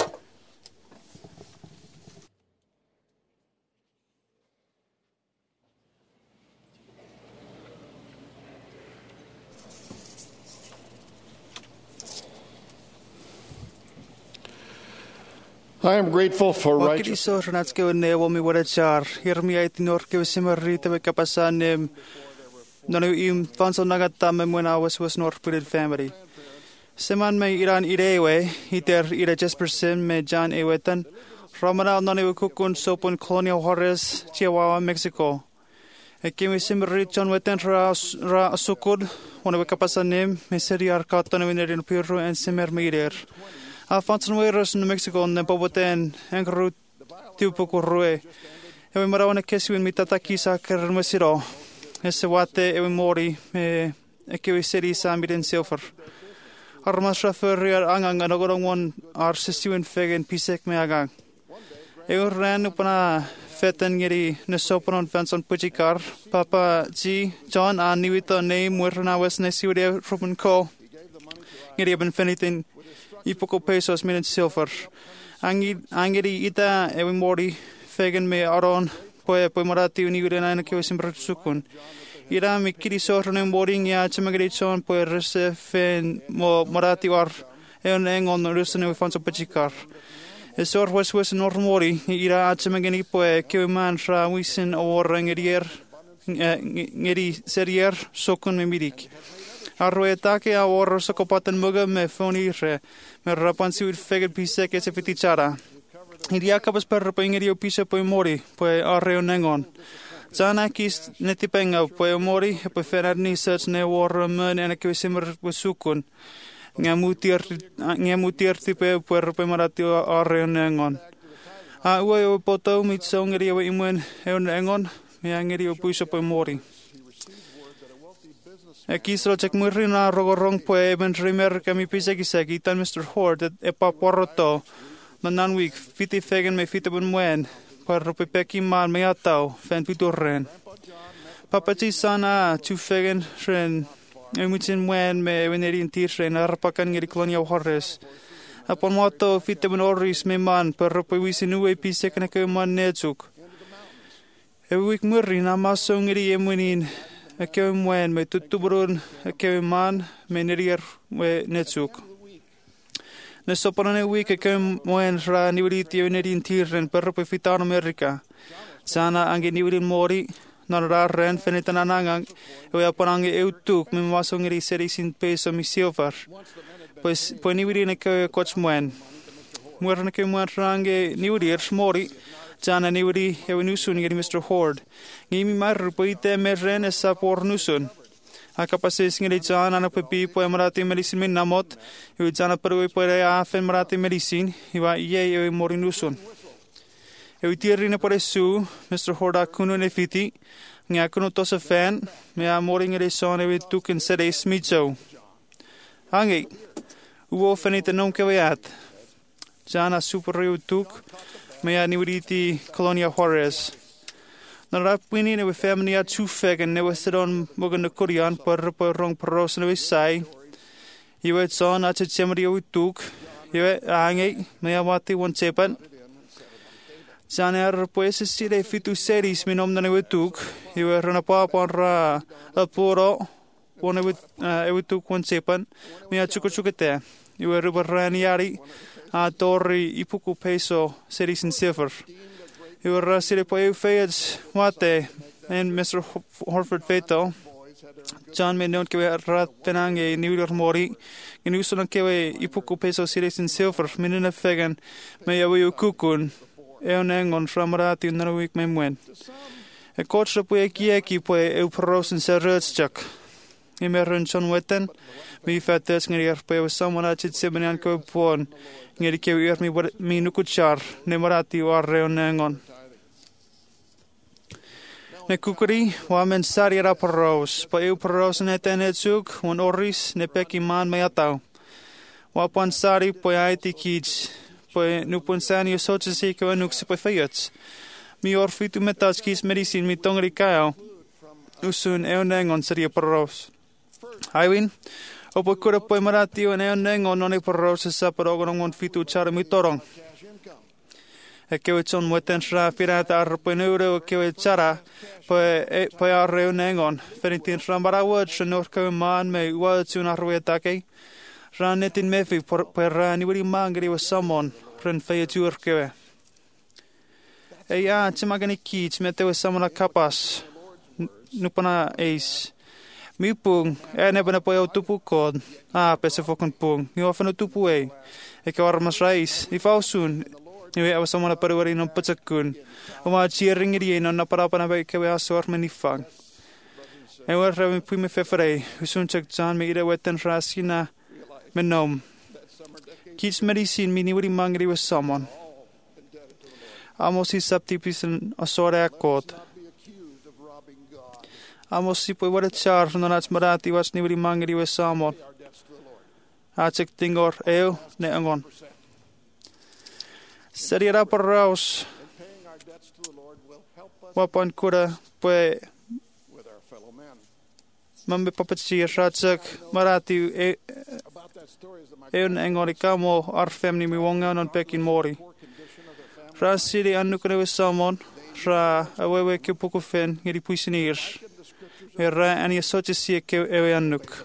I am grateful for Wakili righteous. so ranats ke ne wo mi wara char hirmi ai tinor ke simari te ka pasanem no im fanso nagata me when I was was nor put family seman me iran irewe iter ira just percent me jan ewetan ramana no ne kukun sopon colonial horres Chihuahua Mexico e ke mi simari chon wetan ra ra sukud one ka pasanem me seri arkato ne in Peru and semer mirer Afanson Wairos in Mexico and Poboten, Angru Tupuku Rue. Ewe Marawana Kesiwin Mitataki Kermesiro. Esewate Ewe Mori, Ekewi City Samid and Silver. Armas Rafer Angang and Ogorong are Sistuin Feg and Pisek Meagang. Ewe ran upana Fetan Yeri Nesopan Fanson Puchikar, Papa G. John and Niwito name Werna West Nesiude Ruben Co. Yeri Benfenitin. Ipoko pesos minute silver. Angi angeri ita ewi mori fegen me aron poe poe marati uni ure na ke simbra sukun. Ira mi kiri sorno ne mori nya chemagri chon poe rese fen mo marati war eon engon rusne we fanso pachikar. Esor was was nor mori ira chemagni poe ke man ra wisen or ngerier ngeri serier sokun me midik. Arroetake a oro sokopatan muga me fonire me rapan siwit feged pise ke se fitichara. Iria kabas per pengerio pise po mori po arreo nengon. Zana kis netipenga po mori po ferni search ne war men en ke simmer besukun. Ngamutir ngamutir tipe po po marati arreo nengon. A uo poto mit songerio imwen eon nengon me angerio pise po mori. Kisro check murina rogorong poe ben rimer kami pisa kisaki tan Mister Horde e paporoto manan week fiti fegen me fiti ben mwen par pepeki man me atau fen pitorren papati sana tu fegen ren e mutin mwen me venerin tirren arpakan ngeri colonia horres apon moto fiti ben oris me man par pe wisinu e pisa kana ke man netsuk e week murina maso ngeri emunin Ake mwen me tutubrun ake man me nerier me netsuk. Ne sopanane week ake mwen ra niwriti venerin tirren perro pe fitan Amerika. Sana ange niwrin mori non ra ren fenitananang e apanange eutuk me masongeri seri sin peso mi silver. Pues po niwrin ake coach mwen. Mwen ake mwen range niwrir mori. Jana niwri ewe nusun ngeri Mister Horde. Ngimi mar poite merren esa por nusun. Akapasis ngeri jana na pepi po emarati medicin min namot. Ewe jana perwe po rea afen marati medicin. Iwa iye ewe mori nusun. Ewe tierri ne por esu Mister Horde akuno ne fiti. Nga akuno tosa fan. Mea mori ngeri son ewe tuken sede smicho. Hangi. Uwo fenite non keweat. Jana super reu tuk. Mea niwriti Colonia Juarez. Na rapwini ne we family a two feg and ne we sit on mogan the Korean per per rong peros ne we sai. Iwe son a chemri we tuk. Iwe ange mea wati one chepan. Janer pues sire fitu series minom ne we tuk. Iwe rana pa pon ra a poro one we we tuk one chepan. Mea chuko chukete. Iwe rubarani yari. A torri ipuku peso series in silver. You were sire po eu feids wate and Mister Horford Feto. John me non kewe rat penange niwir mori. Ginuso non kewe ipuku peso series in silver. Minuna fegan me yawe kukun. Eon engon framarati unanawik me mwen. E kotra po e kieki po e uprosen se rödsjak. I meron John Witten, mi fattes ngeri er po e samana chit sebenian ko pon. Ngeri ke er mi mi nukuchar ne marati o arreo nengon. Ne kukuri wa men sari ra paros, po e paros ne tenet suk, un oris ne peki man me atau. Wa pan sari po e aiti kij, po e nupun sani o sochasi ko anuk se po fayats. Mi orfitu metas kis medicine mi tongri kao. Usun e nengon sari paros. Aiwin, opo kura po e marati o e nengon non e paros sa parogongon fitu chara mi torong. E kewe John Witten ra pirata arpo neuro kewe chara po e po arreo nengon. Ferintin rambara word shenor ko man me word tun arwe take. Ran netin mefi po ra ni wiri mangri wa samon ren fe tur kewe. E ya chimagani kich mete wa samona kapas nupana ace. Mi pung e ne bana po e tupu kod. Ah pese fokon pung. Mi ofano tupu e. E ke armas rais. I fausun. Niwe awa samana paruwari non patsakun. Oma cheering iri non na parapana ba kewe asor manifang. E war rawi pui me fefrei. Usun chak jan me ira wetten rasina menom. Kits medicine mi niwari mangri wa samon. Amos i sapti pisan asore akot. Amos si pui wada char non ats marati was niwari mangri wa samon. Achek tingor eo ne angon. Serira paraus wapan kura pue mambe papatsi ratsak marati e eun engori kamo arfemni mi wonga non pekin mori ra siri annukune we samon ra awewe ke poku fen ngiri puisinir e ra ani asociasi ke ewe annuk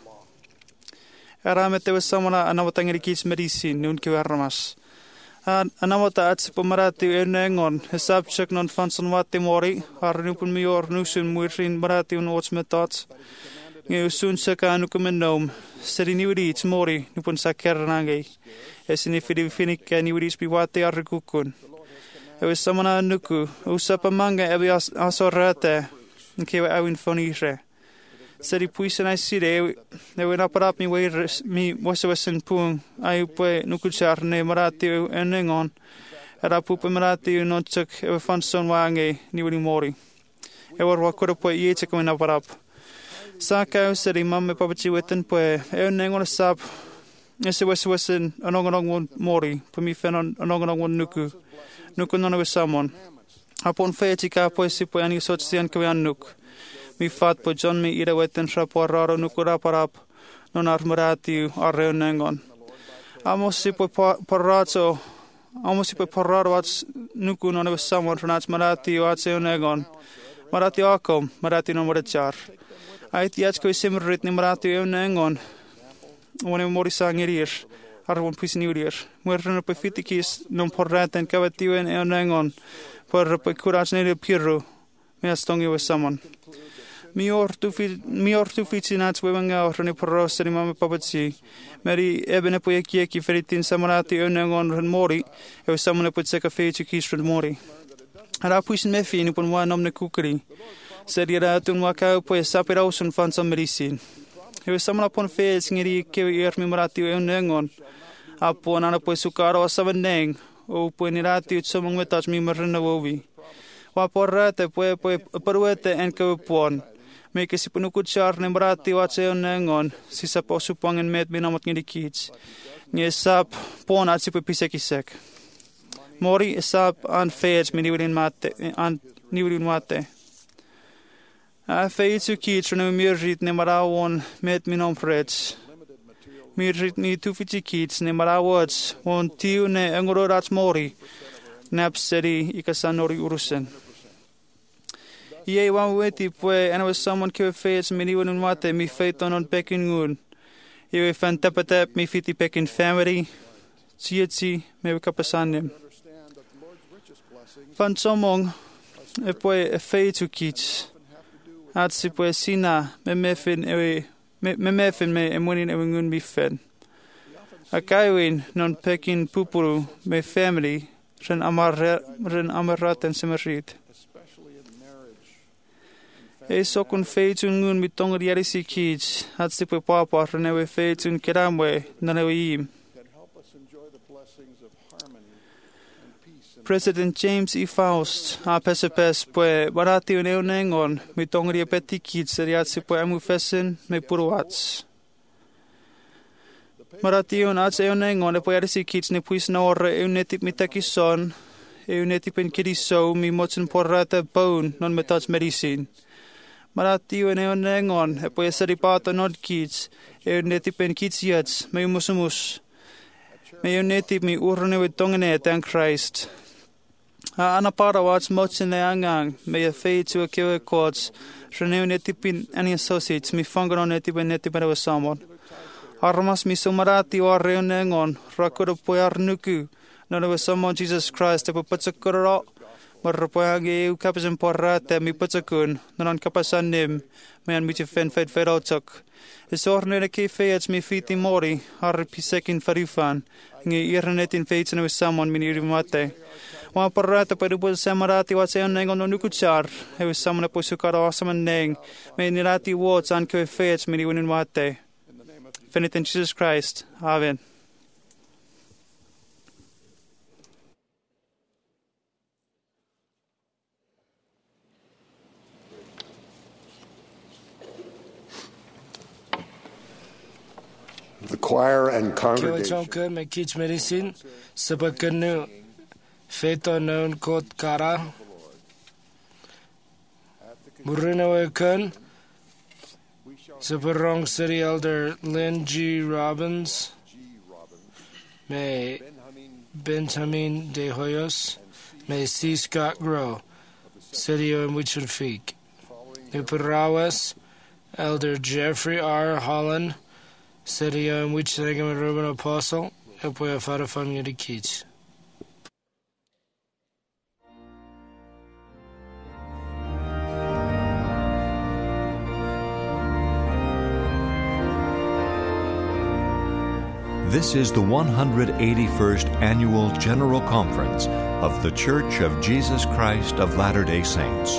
era mete we samona anawatangiri kis medicine nun ke armas Anamota at pumarati e nengon, hesab check non fanson wati mori, har nupun mior nusun muirin marati un ots metats. Nge usun seka anukumen nom, seri niwiri its mori, nupun sa kernangi. Esini fidi finika niwiri spi wati arikukun. Ewe samana anuku, usapa manga ewe asorate, nkewe awin fonire. Seri puisen ai sire, ewe naparap mi weir mi wasawasan pung, ai pue nukuchar ne marati e nengon, era pupe marati non chak ewe fanson wange niwiri mori. Ewe wakura pue iechak me naparap. Sa kau seri mamme papachi wetan pue, ewe nengon sap, ese wasawasan anongonong mori, pumi fenon anongonong nuku, nuku nonawe samon. Apon feetika pue si pue ani sotsian kawe annuk. Mi fat po John mi ira wetten rapo raro nukura parap non armarati arreo nengon. Amos si po parato, amos si po pararo ats nuku non ewe samon ranats marati o ats eo nengon. Marati akom, marati non marachar. Aiti ats koe simrit ni marati eo nengon. Wane mori sangirir, arwon pisniurir. Mwerren po fitikis non porraten kawatiwen eo nengon. Por po kurats nere piru, me astongi we samon. Mi ortu fi mi ortu ficinats wewanga orni paros ni mama papatsi meri ebene po yeki feritin samarati onengon ren mori e samone po tseka fechi kisrud mori ara puisin me fi ni pon wa nomne kukri serira tun wa ka po sapira usun fansa medicine e samona pon fe ngiri ke er mi marati onengon apo nana po sukaro saveneng o po nirati utsomong metas mi marna wovi wa porrate po po paruete en ka pon Meke si punukut siar ne marati watse on nengon, si sa po supangen met binamot ngidi kits. Nye sap pon at si po pisekisek. Mori sap an feds mi niwilin mate, an niwilin mate. A feds u kits rene mirrit ne marawon met minom freds. Mirrit ni tufici kits ne marawats, won tiu ne engororats mori, nap seri ikasanori urusen. Ie wan weti pue ena was someone kewe feets mi niwan un mate mi feiton on pekin ngun. Ie fan tapatap mi fiti pekin family. Tsietsi me we kapasanem. Fan somong e pue e feitu kits. Atsi pue sina me mefin ewe me mefin me e munin ewe ngun mi fen. A kaiwin non pekin pupuru me family ren amar ren amaraten semerit. E sokun feitun ngun mi tonga di arisi kij, at sipe papa renewe feitun keramwe, nanewe im. President James E. Faust, a pesepes pwe barati un eunengon, mi tonga di apeti kij, seri at sipe amu fesin, me puruats. Marati un at eunengon, e pwe arisi kij, ne puis na ore eunetip mitakison, eunetip en kidiso, mi motin porrata bone, non metats medicine. Marati un eunengon, e pwe seri pata nod kij, eunetip en kitsiats, me umusumus. Me eunetip mi urnewe tongene dan Christ. A ana para wats motin le angang, me e fei tu a kewe kods, reneu netipin any associates, mi fanganon netipin netipin ewa samon. Armas mi sumarati o reunengon, rakura poe arnuku, nanawe samon Jesus Christ, e po patsakura, marrapoyangi eu kapasan porrate, mi patsakun, nanan kapasan nim, me an miti fen fed fed otak. Is orne ne ke feats mi fiti mori, har pisekin farifan, nge irnetin feits na samon min irimate. Wa parata pa rupo samarati wa sa nengon no nukuchar, e samon po sukara saman neng, me nirati wots an ke feats min iwinin mate. Fenit in Jesus Christ. Amen. The choir and Kiwa congregation. chonka me kich medicine, sabakanu, feto known kot kara. Murinawe kun, Sabarong City Elder Lynn G. Robbins, may Benjamin De Hoyos, may C. Scott Grow, City of Wichita. Nuparawas, Elder Jeffrey R. Holland, City of Wichita Ruben Apostle, Epoya Farafam Yudikich. This is the one hundred eighty-first Annual General Conference of The Church of Jesus Christ of Latter-day Saints.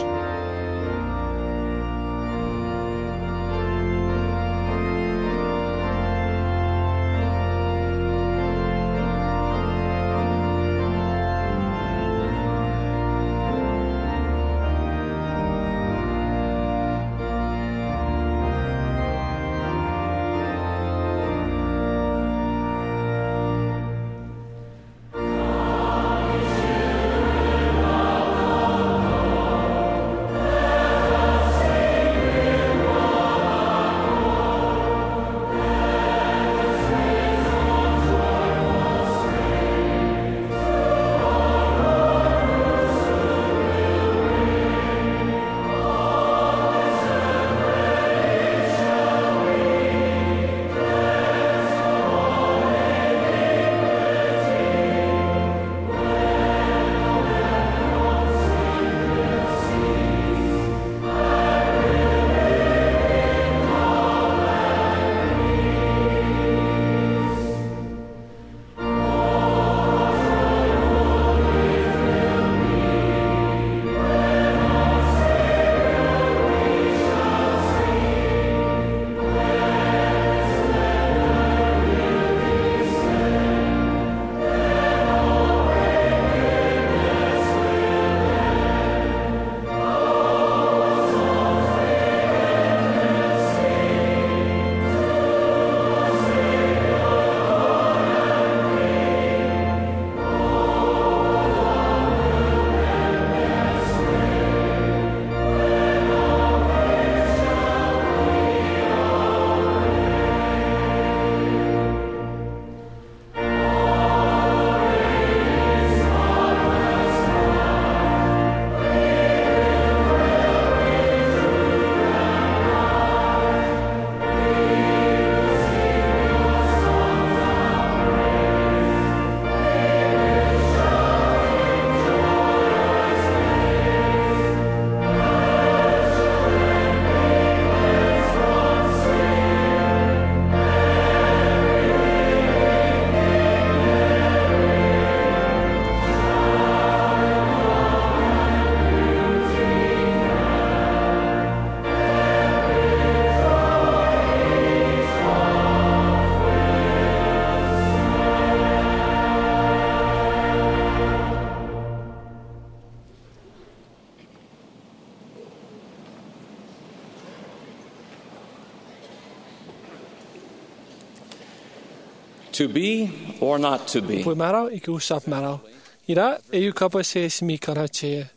To be or not to be. Pwy marau i gwsaf marau. Ira, e yw kapa se smi kara che.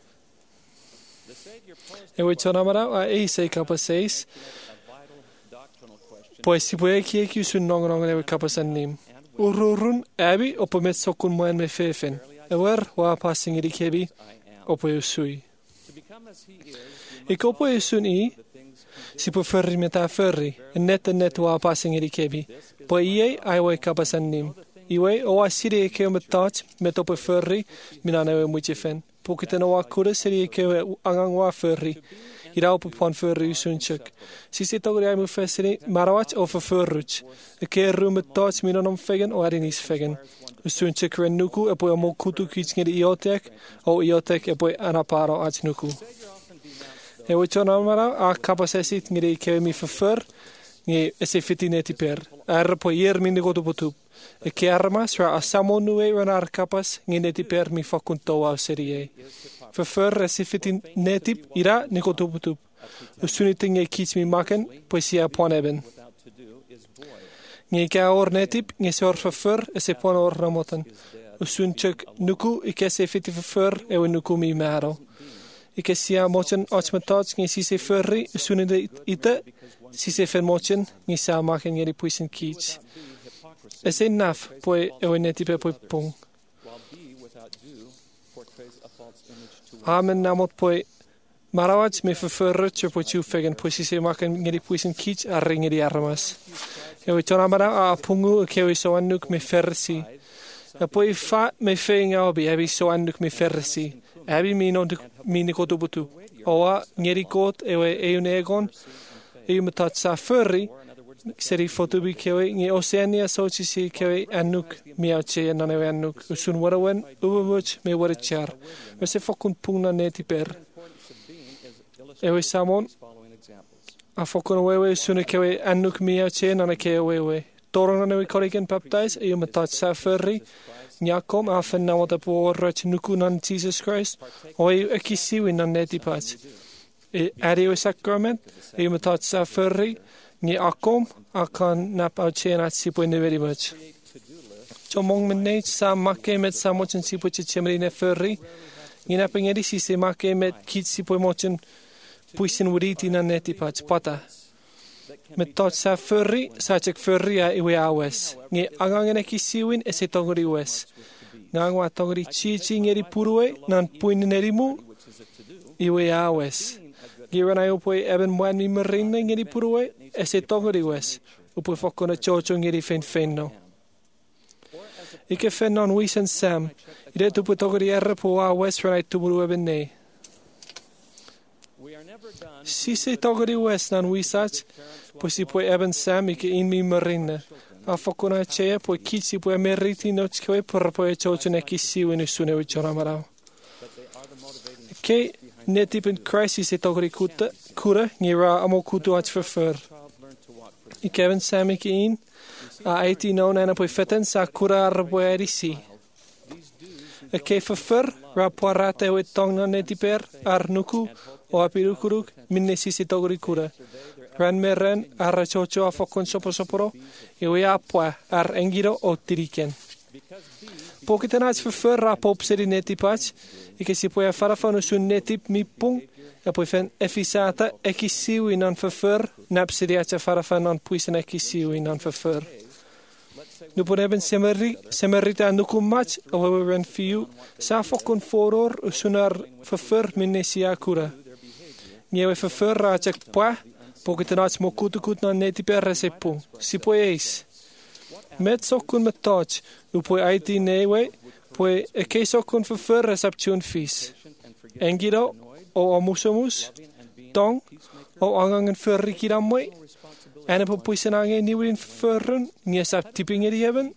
E wei tona marau a e se kapa seis. Pwy si pwy e kie kiu sun nong nong e kapa san nim. Ururun abi o pwy met sokun moen me fefen. E wer wa passing iri kebi o pwy usui. E ko pwy usun i si pwy fyrri me ta fyrri. E net e net wa passing iri kebi. Pwy iei ai wei kapa san nim. Iwe o a siri e keo me touch me tope furri mina ne we muche fen. Pokite no a kure siri e keo angang wa furri. Ira op pon furri sunchuk. Si se togri ai mu fesiri marawach o furruch. E ke room me touch mina nom fegen o arinis fegen. Sunchuk ren nuku e poi mo kutu kits ngiri iotek o iotek e poi anaparo ach nuku. E we chona mara a kapasesit ngiri keo mi fur ngi ese fitineti per. Er poi yer min go to potup. E ke armas ra a samonu e ran ar kapas ngi neti per mi fakun to au serie. Fe fer resifiti netip ira ni ko tuputup. Usuniti ngi kits mi maken poesia pon eben. Ngi ka or netip ngi sor fe fer e se pon or ramotan. Usunchuk nuku i ke se fiti fe fer e we nuku mi maro. I ke sia mochen ochmetot ngi si se ferri usunide ite si se fer mochen ngi sa maken ngi puisin kits. Es enough poi e neti pe poi pung. Amen namot poi marawach me verfurrut poi chu fegen poi si se maken ngeri puisin kits a ringeri armas. E we tona mara a pungu ke we so anuk me fersi. E poi fa me feng obi e so anuk me fersi. Abi mi non mi ni kotubutu. Oa ngeri kot e we e unegon e umatat sa furri. Seri fotubi kewe ngi Oceania sochi si kewe anuk miauche nane we anuk usun warawen ububuch me warachar me se fokun pungna neti per ewe samon a fokun wewe sune kewe anuk miauche nane kewe we torong nane we koriken baptize e umatat sa ferri nyakom a fen namota po rach nuku nan Jesus Christ o e akisiwi nan neti patch e adio sacrament e umatat sa ferri ni akom akan nap au chena sipo ne very much. Chomong menage sa make met sa mochen sipo chemri ne ferri. Ni nap ngeri si se make met kit sipo mochen puisin wuriti na neti patch pata. Met tot sa ferri sa chek ferri a iwe awes. Ni angang ne kisiwin e se tongri wes. Ngangwa tongri chi chi ngeri purue nan puin nerimu iwe awes. Giran ai opoi eben moan mi marine ngeri purue e se tongri wes. Opoi fokona chocho ngeri fen fenno. Ike fen non wisen sam. Ire tupu tongri erre po a wes ran ai tumuru eben ne. Si se tongri wes nan wisach, po si poi eben sam ike in mi marine. A fokona chea poi kitsi poi meriti no chkwe por poi chocho ne kisi wenu sune we choramarao. Ike netip in crisis se togri kuta kura ngira amo kutu ach verfur. I Kevin Samik in a eighty no na poi feten sa kura arboeri si. E ke verfur ra poarate we tongna netiper ar nuku o apirukuruk minne si se togri kura. Ran meren ar chocho a fokon sopo soporo e we apwa ar engiro o tiriken. Pokitenach verfur ra pop seri netipach e che si può fare fanno su netip mi pung e poi fan effisata e chi si non verfur nap si riesce a fare fanno non puisen e chi si non verfur. Nu hebben semeri semerita nuku match o we ren fiu sa fokon foror sunar verfur minesia kura. Niewe verfur ra check pa pokitenach mo kutu kut na netiper resepung. Si può es. Met sokun met touch u puoi aiti newe poi e che sokun verfur reception fees. Engiro o amusamus tong o angangen verrikira moi en op puisen angen nieuwin verfurren nie sap tipping eri hebben.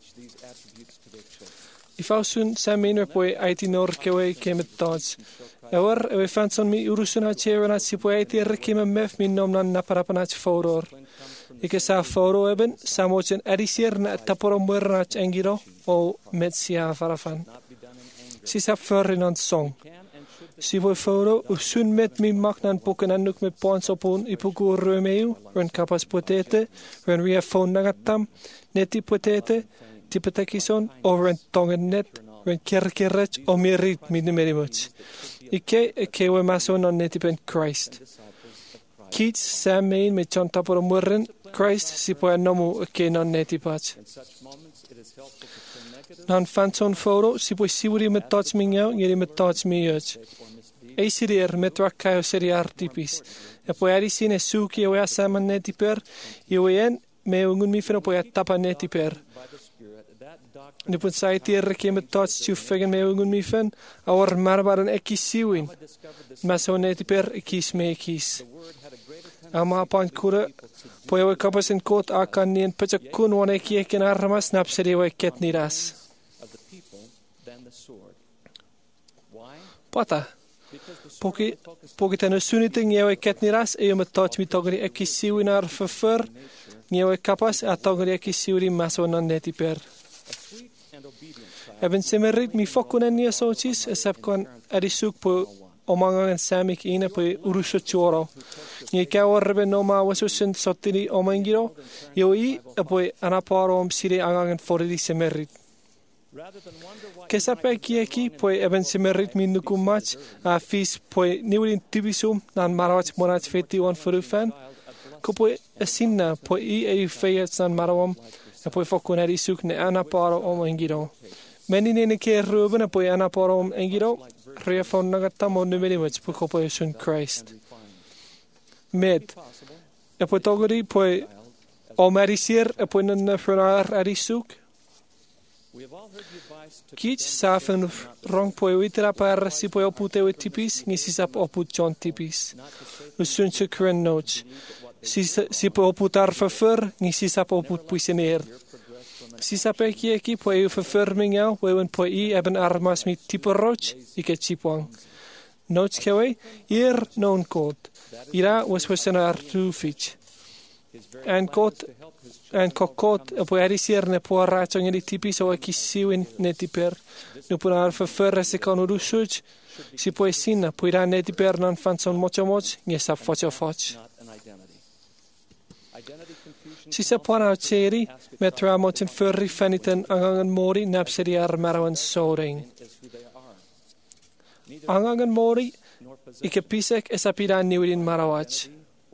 If ausun samin poi aiti nor kewe kemet touch. Ewer we fanson mi urusun ha chera si puoi aiti rekime mef min nom nan naparapanach foror. Ike sa foro eben samochen erisir na taporo muernach engiro o metsia farafan. Si sa förrin an song. Si voi foro, usun met mi maknan puken anuk me ponsopun ipuku rumeu, ren kapas potete, ren ria phone nagatam, neti potete, tipatakison, o ren tongen net, ren kerkerech o merit minimerimuch. Ike ike we maso non neti pen Christ. Kids sam main me chon taporo murren, Christ si po anomu ike non neti patch. Non fanson foro, si po siwri me touch mingau, ngeri me touch mi yuch. Ei sirir me trakkaio seri artipis. E po eri sine suki e wea saman neti per, i ween me ungun mi fino po e tapa neti per. Nu pun sai tier ke me touch tu fegen me ungun mi fin, awar marbaran eki siwin. Maso neti per ekis me ekis. Ama pan kura, po e kapas in kot akan nien pecha kun wan eki ekin armas nap seri we ket niras. Pata. Poki poki tanu sunite ngewe ket niras e me touch mi togri eki siwin ar verfer, ngewe kapas a togri eki siwri maso non neti per. Eben semerit mi fokunen nie sochis, esap kon adisuk po omangan samik ina po urusho choro. Ni kawarbe no ma wasusen sotiri omangiro, yo i po anaparo om sire angangan foridi semerit. Kesape kieki po eben semerit mi nukumach a fis po niwin tibisum nan marawach monach feti on forufan. Ko po esinna po i e feyet nan marawam e po fokun adisuk ne anaparo omangiro. Meni nene ke ruben po anaparo omangiro. Reafon nagatam o numeri much po ko po sun Christ. Med. E po togori po o marisir e po nan franar arisuk. Kich safen rong po witra par si po opute we tipis ni si sap oput John tipis. Usun se kren noch. Si si po oputar verfer ni si sap oput puisener. Si sape ki eki po e verferming au we wen po i eben armas mi tipo roch ike chipwang. Noch kewe ir non kot. Ira was wesen ar tu fich. En kot en kokot e po erisir ne po racho ngeli tipis o eki siwin ne tiper. Nu po ar verfer se kan urusuch si po esina po ira ne tiper non fanson mocho moch nge sap focho foch. Si se pana cheri met ramochen furri feniten angangan mori napseri ar marawan soring. Angangan mori ike pisek esapira niwin marawach.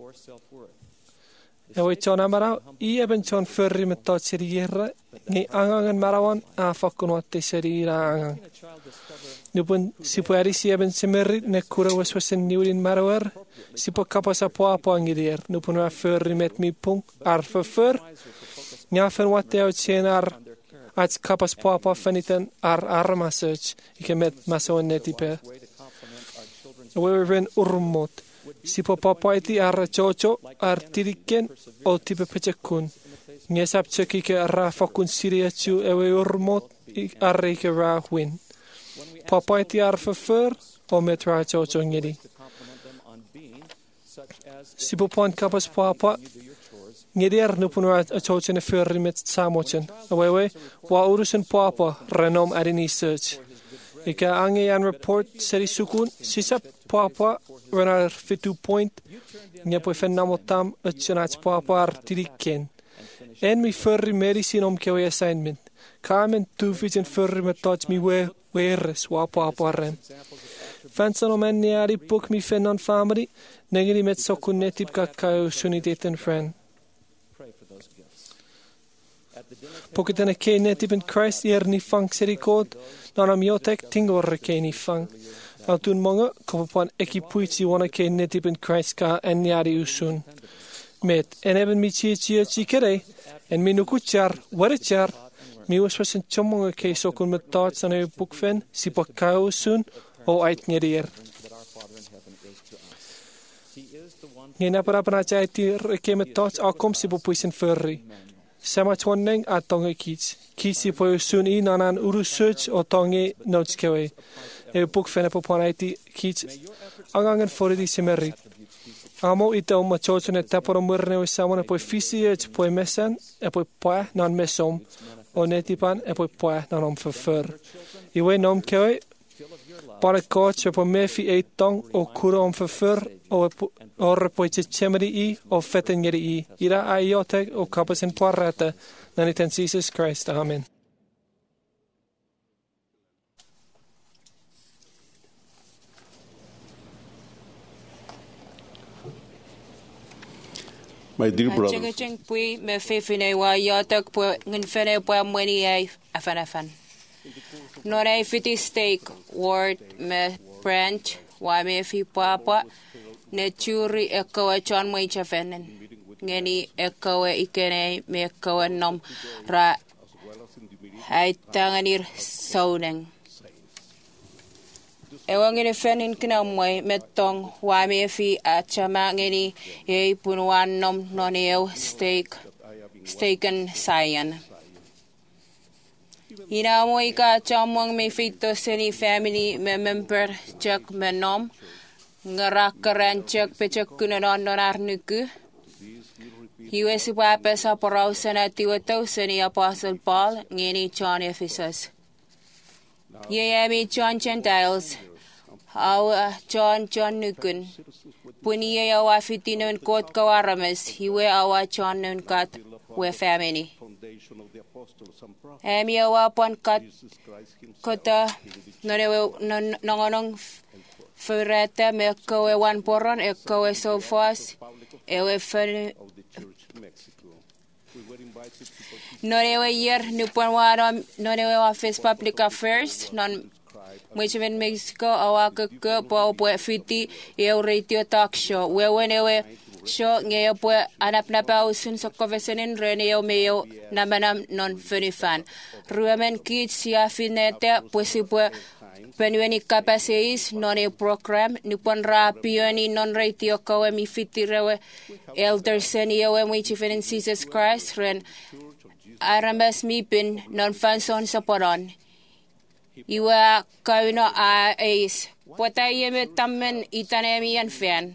Ewe chona maraw i eben chon furri met tot serira ni angangan marawan a fakun watte serira angang. Nupun si po eri si eben semerit ne kura waswasen niwin marawer. Si po kapas a po apo angidir. Nupun wa furri met mi pung ar verfer. Nyafen watte au chen ar at kapas po apo feniten ar armasach. Ike met maso neti pe. Ewe ven urmot. Si po papaiti ar chocho ar tiriken o tipe pechakun. Ngesap chek ike ra fakun siriachu ewe urmot ar ike ra win. Papaiti ar verfer o met ra chocho ngedi. Si po pon kapas papa ngeder nu pun ra chocho ne ferri met samochen. Awewe wa urusen papa renom arini search. Ika ange an report seri sukun sisap papa renar fitu point nge po fenamotam utchenach papa ar tiriken. En mi ferri medicine om kewe assignment. Carmen tu vision ferri met touch mi we weres wa papa rem. Fansan om en niari book mi fenon family negeri met sokun netip kakao suniteten friend. Pocket en ke netip in Christ hier ni fang seri code. Dan am jotek tingor ke ni fang. Al toen monge kopan eki puichi wana ke netip in Christ ka en niari usun. Met en hebben mi chi chi chi kere en mi nukuchar warechar mi was was en chomonge ke sokun met thoughts aan uw boek fen si pakao usun o ait ngerier. Ngena para para chai ti ke met thoughts akom si puisen ferri. Sama twanning a tonge kits. Kitsi po usun i nanan urusuch o tonge notes kewe. E boek fen po panaiti kits angangen foridi semerit. Amo ite o machocho ne taporo murne o samone po fisi e po mesan e po pa non mesom o netipan e po pa non om verfer. Iwe nom kewe Para coach po me fi e tong o kura om verfur o or po te chemeri i o fetengeri i. Ira aiote o kapas en parata. Nani ten Jesus Christ. Amen. My dear brothers, Ching ching pui me fefine wa yatak po ngin fene po mweni ai afan afan. No nei fiti steak word me branch wa me fi papa ne churi ekawa chan mai chafenen. Ngeni ekawa ikene me ekawa nom ra ai tanganir sauneng. Ewa ngini fenin kina mwai metong wa me fi a chama ngini e punuan nom noneo steak steaken sayan. Ina mo ika chamong me fito seni family me member chak me nom ngarakaran chak pechak kunanon donar nuku. Hiwe si papa sa parau sana tiwato seni Apostle Paul ngini John Ephesus. Yayami John Gentiles. Awa John John Nukun. Puni ye awa fitinon kot kawarames. Hiwe awa John nun kat we family. Emi awa pon kat kota nonewe nongonong furete me kowe wan poron e kowe sofas ewe fer nonewe yer nupon wano nonewe office public affairs non Mucho en Mexico, awa keke po po fiti eu radio talk show. Wewe newe show ngeo po anap na pa usun sa konversyonin reneo meo namanam non funny fan. Ruamen kids siya finete po si po penueni kapaseis non e program nipon rapio ni non radio kawe mi fiti rewe elder senio we mucho en Jesus Christ ren aramas mi pin non fanson sa poron. Iwa kawino a ace. Pataye me tamen itanemi yan fan.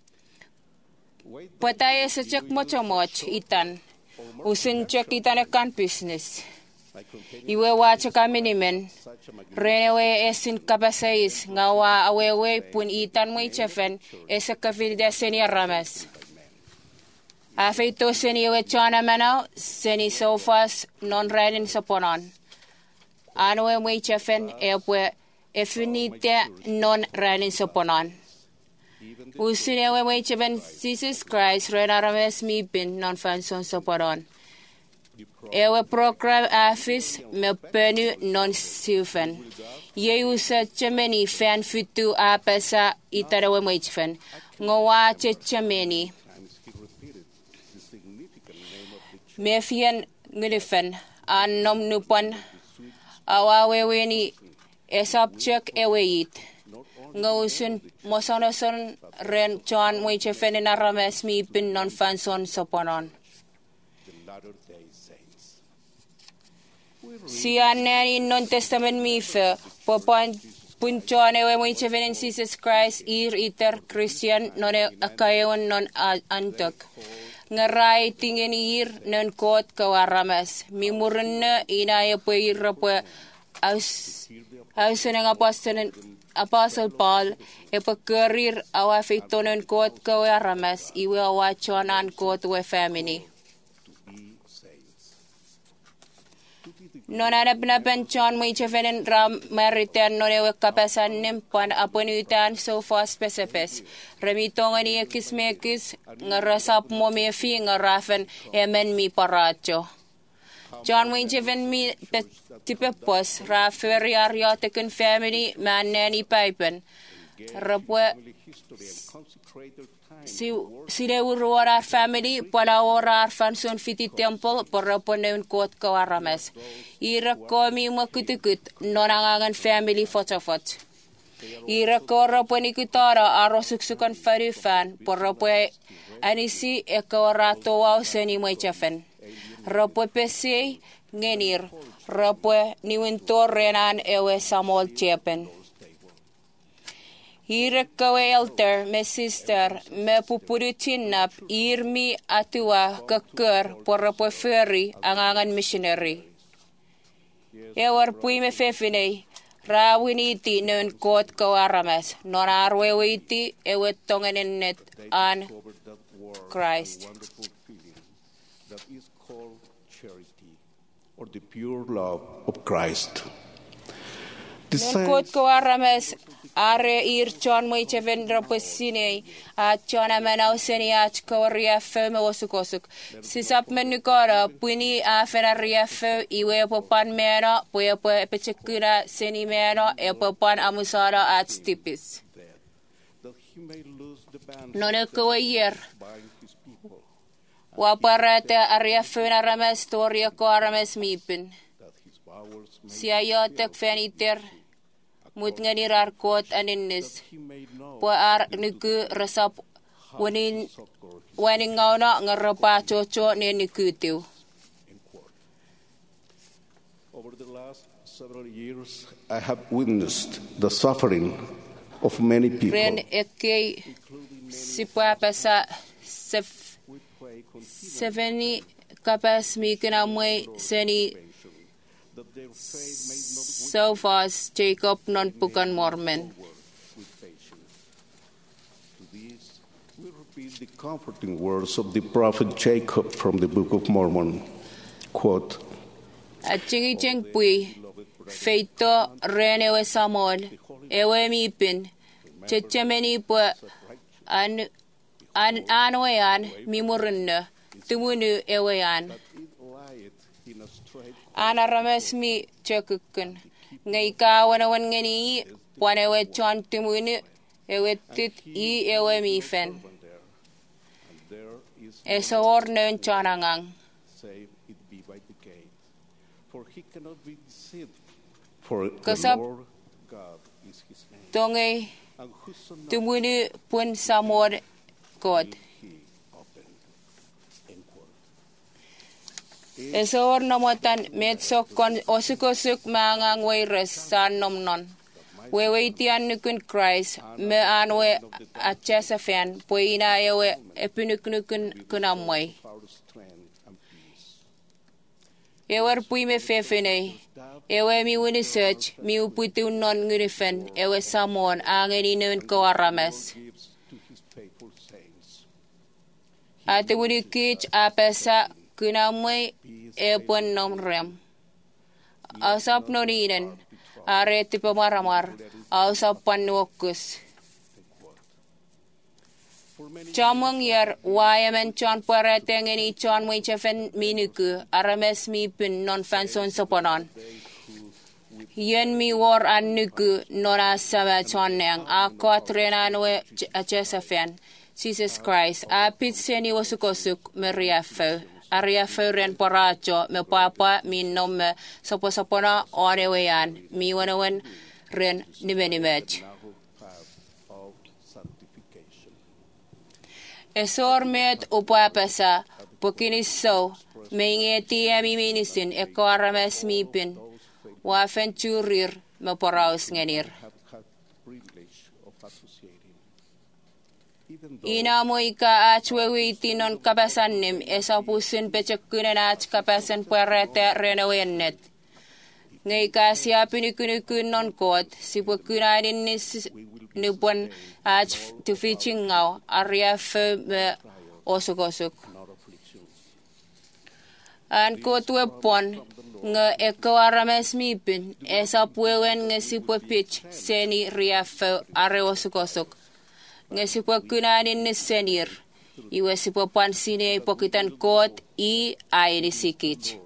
Pataye sa check mucho much itan. Usin check itan kan business. Iwa wacha kaminimen. Renewe esin kapasais. Ngawa awewe pun itan mo ichafen. Esa kafide seni ramas. Afeito seni we chana manao. Seni sofas non riding sa ponon. Ano e mui chafen e pwe e finite non ranin soponon. Usine e mui chafen Jesus Christ renarames mi bin non fanson soponon. E we program office me penu non siufen. Ye usa chameni fan fitu apesa itare we mui chafen. Ngowa che chameni. Me fien ngilifen an nom nupon awawe weni e subject e weit ngausun mosonoson ren John mo chefen na rames mi pin non fanson soponon si anani non testament mi fe popon pun John e mo chefen Jesus Christ ir iter Christian non akayon non antok ngarai tingen ir non kot kawaramas mi murna ina ye puir rapwe aus aus nang apostol apostle Paul e pakerir awa feitonon kot kawaramas iwe awa chonan kot we family non ada penapen chon mo ichefenen ram mariten non e kapasan nimpan aponitan so far specifies remitong ani ekismekis ngarasap mo me fi ngarafen emen mi paracho John mo ichefen mi tipe pos ra feriario tekun family man nani pipen rapwe si si de uruar family para orar fanson fiti temple para ponen kot kawarames ira komi makutukut nonangangan family photofot ira kora poni kitara arosuksukan fari fan para pwe anisi ekorato wa seni mo chafen rapwe pese ngenir rapwe niwintor renan ewe samol chepen Ira kawe elter, me sister, me pupurutinap, irmi atua kaker para po ferry ang angan missionary. Ewar pui me fefine, Rawiniti nun kot kawarames, non arwewiti ewet tongenenet an Christ. That is called charity, or the pure love of Christ. Nun kot kawarames are ir John mo icheven rapesine a John amenau seni ach kawaria fe me wasukosuk. Sisap menukora puni a fenaria fe iwe popan mena puya puya pechekura seni mena e popan amusara at stipis. Nona kawayer. Waparate aria fena rames toria ko arames mipin. Siayotek feniter. Mut ngani rar kot aninnis po ar nuku resap wanin waning ngauna ngarapa chocho ne nukutiu. Over the last several years, I have witnessed the suffering of many people. Ren ekki sipa pasa sef seveni kapas mikina mwe seni so far as Jacob non pukan mormen. We repeat the comforting words of the prophet Jacob from the Book of Mormon. Quote, Achingi cheng pui, feito rene we samol, ewe mipin, chechemeni po an an anwayan mimurunna, tumunu eweyan. Ana rames mi chekukun. Ngay ka wana wan ngani wana we chon timuni ewe tit I ewe mi fen. Eso or nen chonangang. save it be by the gate, for he cannot be deceived. For the Kasap Lord God is his name. tongay And whosoever tumuni pun samor God. he opened. End quote. Eso or namotan metso kon osukosuk mangang wayres san nomnon. Wewe itian nukun Christ me anwe achesafen poina ewe epinuknukun kunamway. Our strength and peace. Ewer pui me fefene. Ewe mi wini search mi uputi unon ngunifen ewe samon angeni nun kawarames. Gives to his faithful saints. Ate wini kich apesa kunamway epon nom rem. Asap norinen. Are tipe maramar, ausap panuokus. Chamong yer wayamen chan pareteng ini chan mo chefen minuku arames mi pin non fanson soponon. Yen mi war anuku non asama chaneng akot renanwe achesafen. Jesus Christ a pitseni wasukosuk meriafo. Aria feuren poracho me papa mi nomme sopo sopona orewean mi wanawen ren nibenimech. Esor met upapasa pokiniso mengeti ami minisin ekorames mipin wafenturir me poraus ngenir. Ina mo ika achwewiti non kapasanim esa pusin pechekunen ach kapasan puerete renowennet. Ngay ka siya pinikunukun non kot si pukunanin nis nupon ach tufichingaw aria fe me osukosuk. An kot wepon nga eko arames mipin esa puewen nga si puepich seni ria fe are osukosuk. Nga si po kunanin ni senir, iwe si po pansine pokitan kot I ay ni sikich.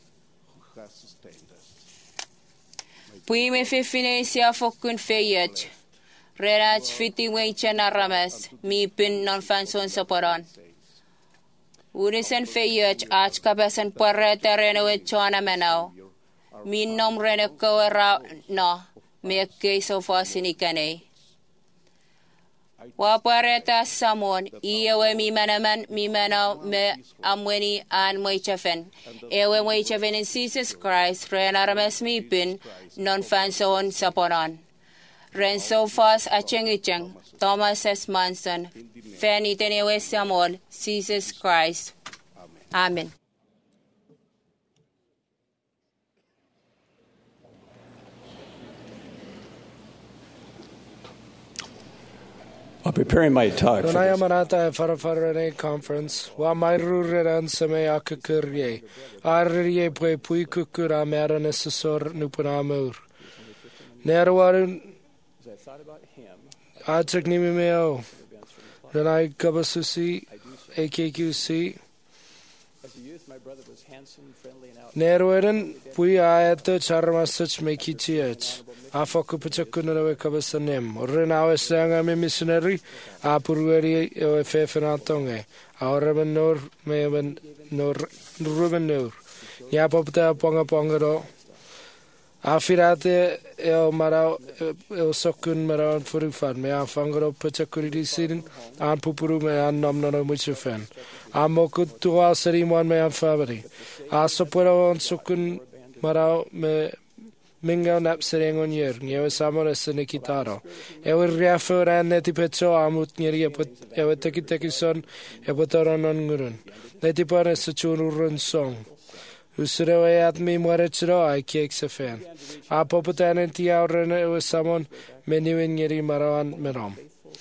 Pui me fefine siya fokun feyech, renach fiti wechen arames, mi pin non fanson soporon. Unisen feyech ach kapasan puerete renewe chona menaw, min nom rene kawera no, me kay so fasinikanay. Wapareta samon iyewe mi manaman mi manaw me amweni an moichafen. Ewe moichafen in Jesus Christ ren arames mi pin non fanson saponon. Ren so fast achengicheng Thomas S. Manson. Feni tenewe samon Jesus Christ. Amen. While preparing my talk for Nona this, yamanata e farafarane conference, wa mairu reran seme akakurye. Arye pwe pui kukura mera nesesor nupanamur. Nerwarun atak nimi meo. Renai kabasusi, A K Q C. Nerwarun pui ayata charmasach mekichiach. Afoku pachakunarawe kabasanem. Renawe sanga me missionary. Apurueri ewe fefenatonge. Auraben nor mewen nor ruben nor. Yapopta ponga pongero. Afirate eo marau eo sokun marau furufan. Me afangero pachakuri sin. An pupuru me an nomnano muchufan. Amoku tuwa sarimon me an favori. Asopura on sokun marau me Mingo napsereng on yer, nyewe samores ne kitaro. Ewe riafo ran neti pecho amut nyeri epot ewe teki teki son epotoron on ngurun. Neti pare se chururun song. Usrewe at mi morechro ai kiek se fen. A popotan enti auren ewe samon meniwen nyeri maran merom.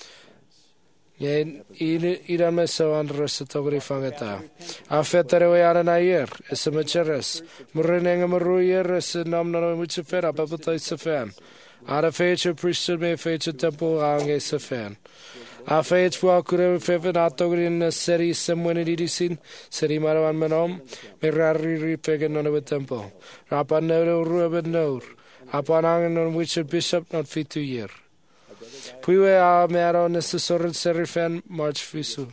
Yen iran me sawan resatogri fangeta. A feterewe aran ayer, es mecheres. Murenenge meruyer es nam na muche fer apapota is fan. Ara feature priesthood me feature temple ange se fan. A feature wa kure feven atogri in seri semweni disin seri marawan menom me rari ripegen on a temple. Rapa no ruben nor. Upon angen on which a bishop not fit to year. Puiwe a mero nesesor serifan march fisu.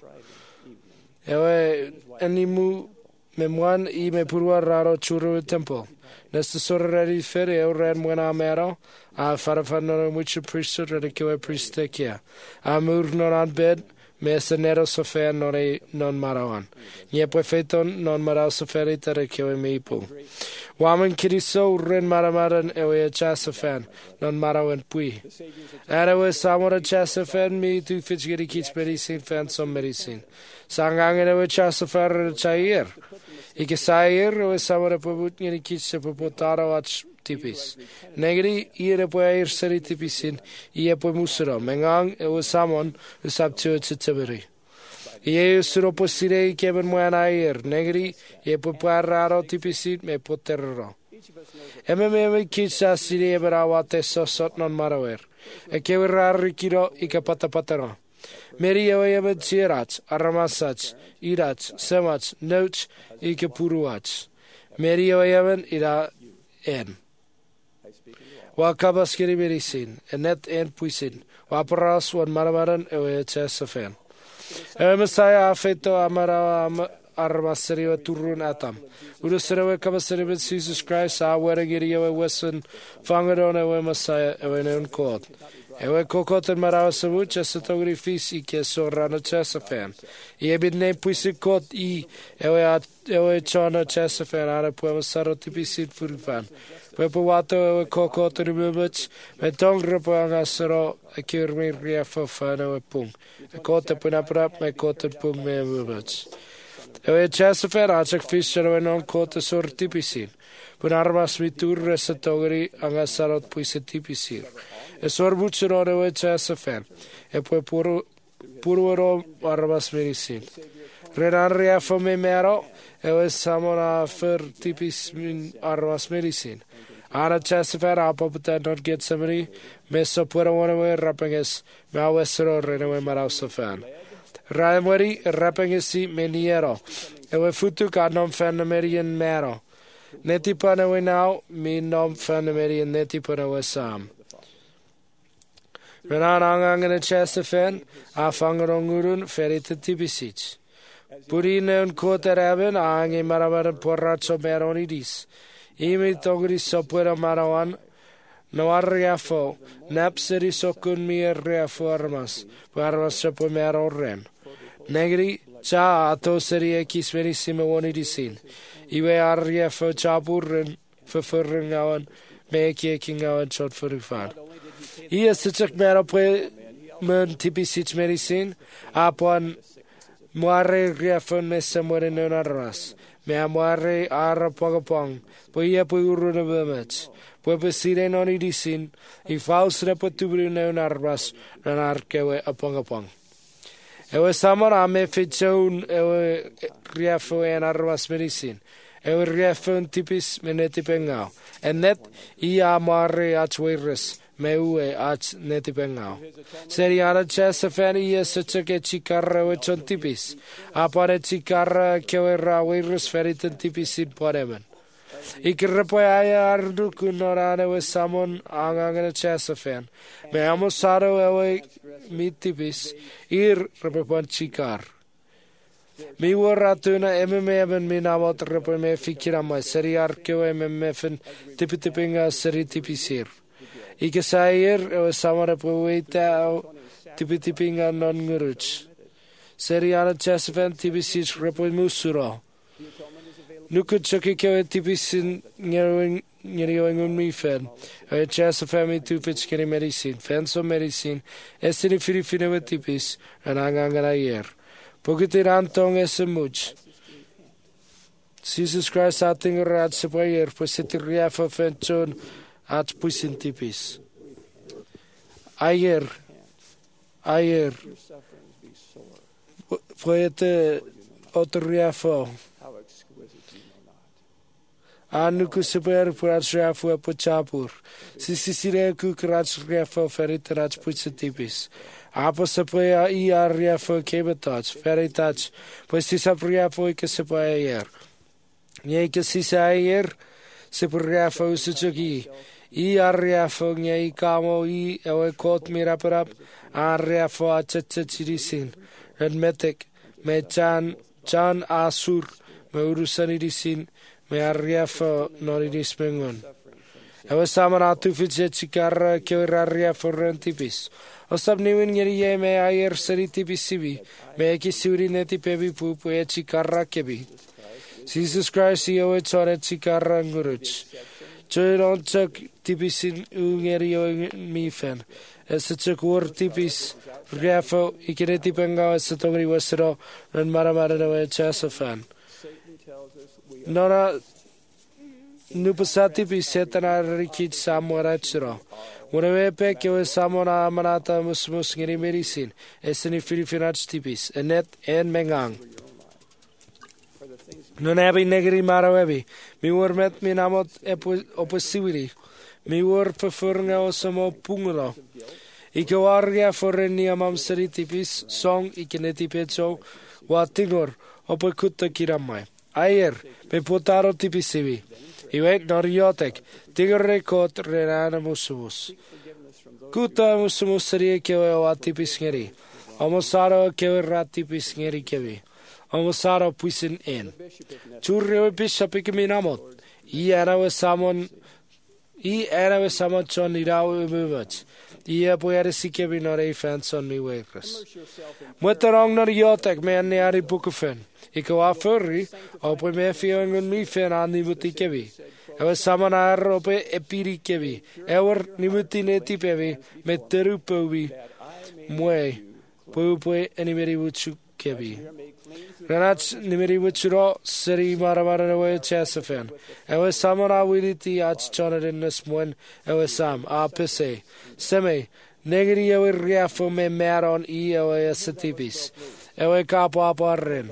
Ewe animu me mwan I me purwa raro churu temple. Nesesor ready fer e ren mwana mero a farafan no mucho priesthood ready kiwe priestekia. A mur non an bed me senero sofer non e non marawan. Nye prefeton non marao soferi tere kiwe meipu. Wamen kiriso ren maramaran ewe a chasafan non marawan pui. Arawe samora chasafan mi tu fitchgeri kits medicine fan som medicine. Sangangen ewe chasafar chair. Ike sair ewe samora pabut ngeri kits se popotaro ach tipis. Negri ire po air seri tipisin ie po musuro. Mengang ewe samon usap chue chitabiri. Ie usuro po sirei keben moan air. Negri ie po parraro tipisin me po terroro. Eme me kitsa sirei berawate sosot non marawer. E kewe rari kiro ika patapataro. Meri ewe eme tsirach, aramasach, irach, semach, nouch, ika puruach. Meri ewe eme ira en. Wa kabaskiri merisin, en net en puisin. Wa paras wan maramaran ewe chesafan. Ewe Messiah afeto amara armaseri wa turun atam. Urusere kabaseri with Jesus Christ a werengiri ewe wesen fangeron ewe Messiah ewe neun kod. Ewe kokot en marawa savu chesatogri fis ike sorrano chesafan. Ie bid ne puisi kod I ewe at ewe chona chesafan ara puema saro tipisit furifan. Pepo wato ewe kokot ribubach me tong repo angasero a kirmi riafo fan ewe pung. E kote punaprap me kote pung me bubach. Ewe chesafan achak fisher ewe non kote sor tipisin. Punarmas mitur resatogri angasarot puisi tipisir. E sor buchero ewe chesafan. E pue puro puro armas merisin. Renan riafo me mero ewe samona fer tipis min armas merisin. Ara chesafan apopata not get somebody. Me sopura one away rapinges. Me awesero renewe marausafan. Ramwari rapingesi meniero. Ewe futu ka nom fanamerian mero. Neti panawe now me nom fanamerian neti panawe sam. Renan angangene chesafan afangorongurun ferite tibisich. Purine un koteraben ange maravan porracho meronidis. Imi togri sopura marawan no arriafo napseri sokun mi arriafo armas parmas sopo meroren. Negri cha ato seri ekis venissime wonidisin. Iwe arriafo chapurren verfurringawan me kiekingawan chot furifan. Ie sichak mero pre men tipisich medicine apon Moare riafon me samwere no naras. Me amoare ara pogapong. Poia po uru na bemets. Po besire no ni disin. I faus na patubru no narwas. Ranarkewe apongapong. Ewe samara me fitzoun ewe riafo en arwas medisin. Ewe riafon tipis menetipengao. En net i amare achweres. Meue ach netipengao. Seri ara chesa fani ia sechake chikarra we chon tipis. Apare chikarra kewe raweres feritan tipisin poremen. Ikirrepoe aya ardu kunorane we samon angangana chesa fan. Me amo saro ewe mitipis ir repepon chikar. Mi war ratuna emme me hebben mi namot repe me fikira mai seri arkewe me mefen tipitipinga seri tipisir. Ike sair ewe samara poeta au tipitipinga non nguruch. Seri ana chesa fan tipisir repe musuro. Nuku chuki kewe tipisin ngerwing ngerwing un mi fen. Ewe chesa fami tu pitchkeri medicine. Fenso medicine. Estini firi fine we tipis. Ranangangana yer. Pogiti rantong ese much. Jesus Christ ating rat se payer. Positi riafa fenchon at pusin tipis. Ayer. Ayer. Poete otro riafa. Anu ku super prats riafu po chapur. Sisi sire ku krats riafa ferit rats pusin tipis. Apo se poia i ariafo kebetats, veritats, pues si sapriafo que se poia ayer. Nye que si sa ayer, se priafo suchuki. I ariafo nye i kamo i ewe kot miraparap, ariafo achachachirisin. Redmetek, me chan, chan asur, me urusanirisin, me ariafo norirismengon. Ewe samaratu fitse chikara kewe ariafo rentipis. Osab niwin ngeri ye me ayer seri tipi sibi. Me eki suri neti pebi pupu e chikarra kebi. Jesus Christ yo e chore chikarra nguruch. Choy ron chak tipi sin u ngeri yo mi fen. Ese chak wor tipis riafo ikire tipengao ese tongri wasero ren maramara na we chasa fan. Nora nupasa tipis setana rikit samwara chiro. Unewe pe kewe samona amanata musmus ngiri medicine. Eseni filifinats tipis. Enet en mengang. Nunebi negri marawebi. Mi wor met mi namot opposiwiri. Mi wor vervurringa osamo pungelo. Ike warga for ni amam seri tipis. Song ike netipetso. Watingor. Opo kutta kiramai. Ayer. Me potaro tipisibi. Iwek noriotek. Tigor rekot renana musumus. Kuta musumus serie kewe watipis ngeri. Omosaro kewe ratipis ngeri kewe. Omosaro puisin en. Churrewe bishop ikaminamot. I arawe samon. I arawe samon chon irawe umuvach. I apoyare sikebi nore fanson mi wekers. Muterong noriotek me anne ari bukufen. Ike wa furri. Opo me fiongun mi fen andi mutikebi. Ewe samanar ope epiri kebi. Ewer nimuti neti pevi. Me teru povi. Mwe. Poupwe enimeri wuchu kebi. Renach nimeri wuchuro seri maramara newe chesafen. Ewe samana wiliti ach chonarinus mwen. Ewe sam. A pise. Seme. Negri ewe riafo me meron i ewe esatipis. Ewe kapo aparren.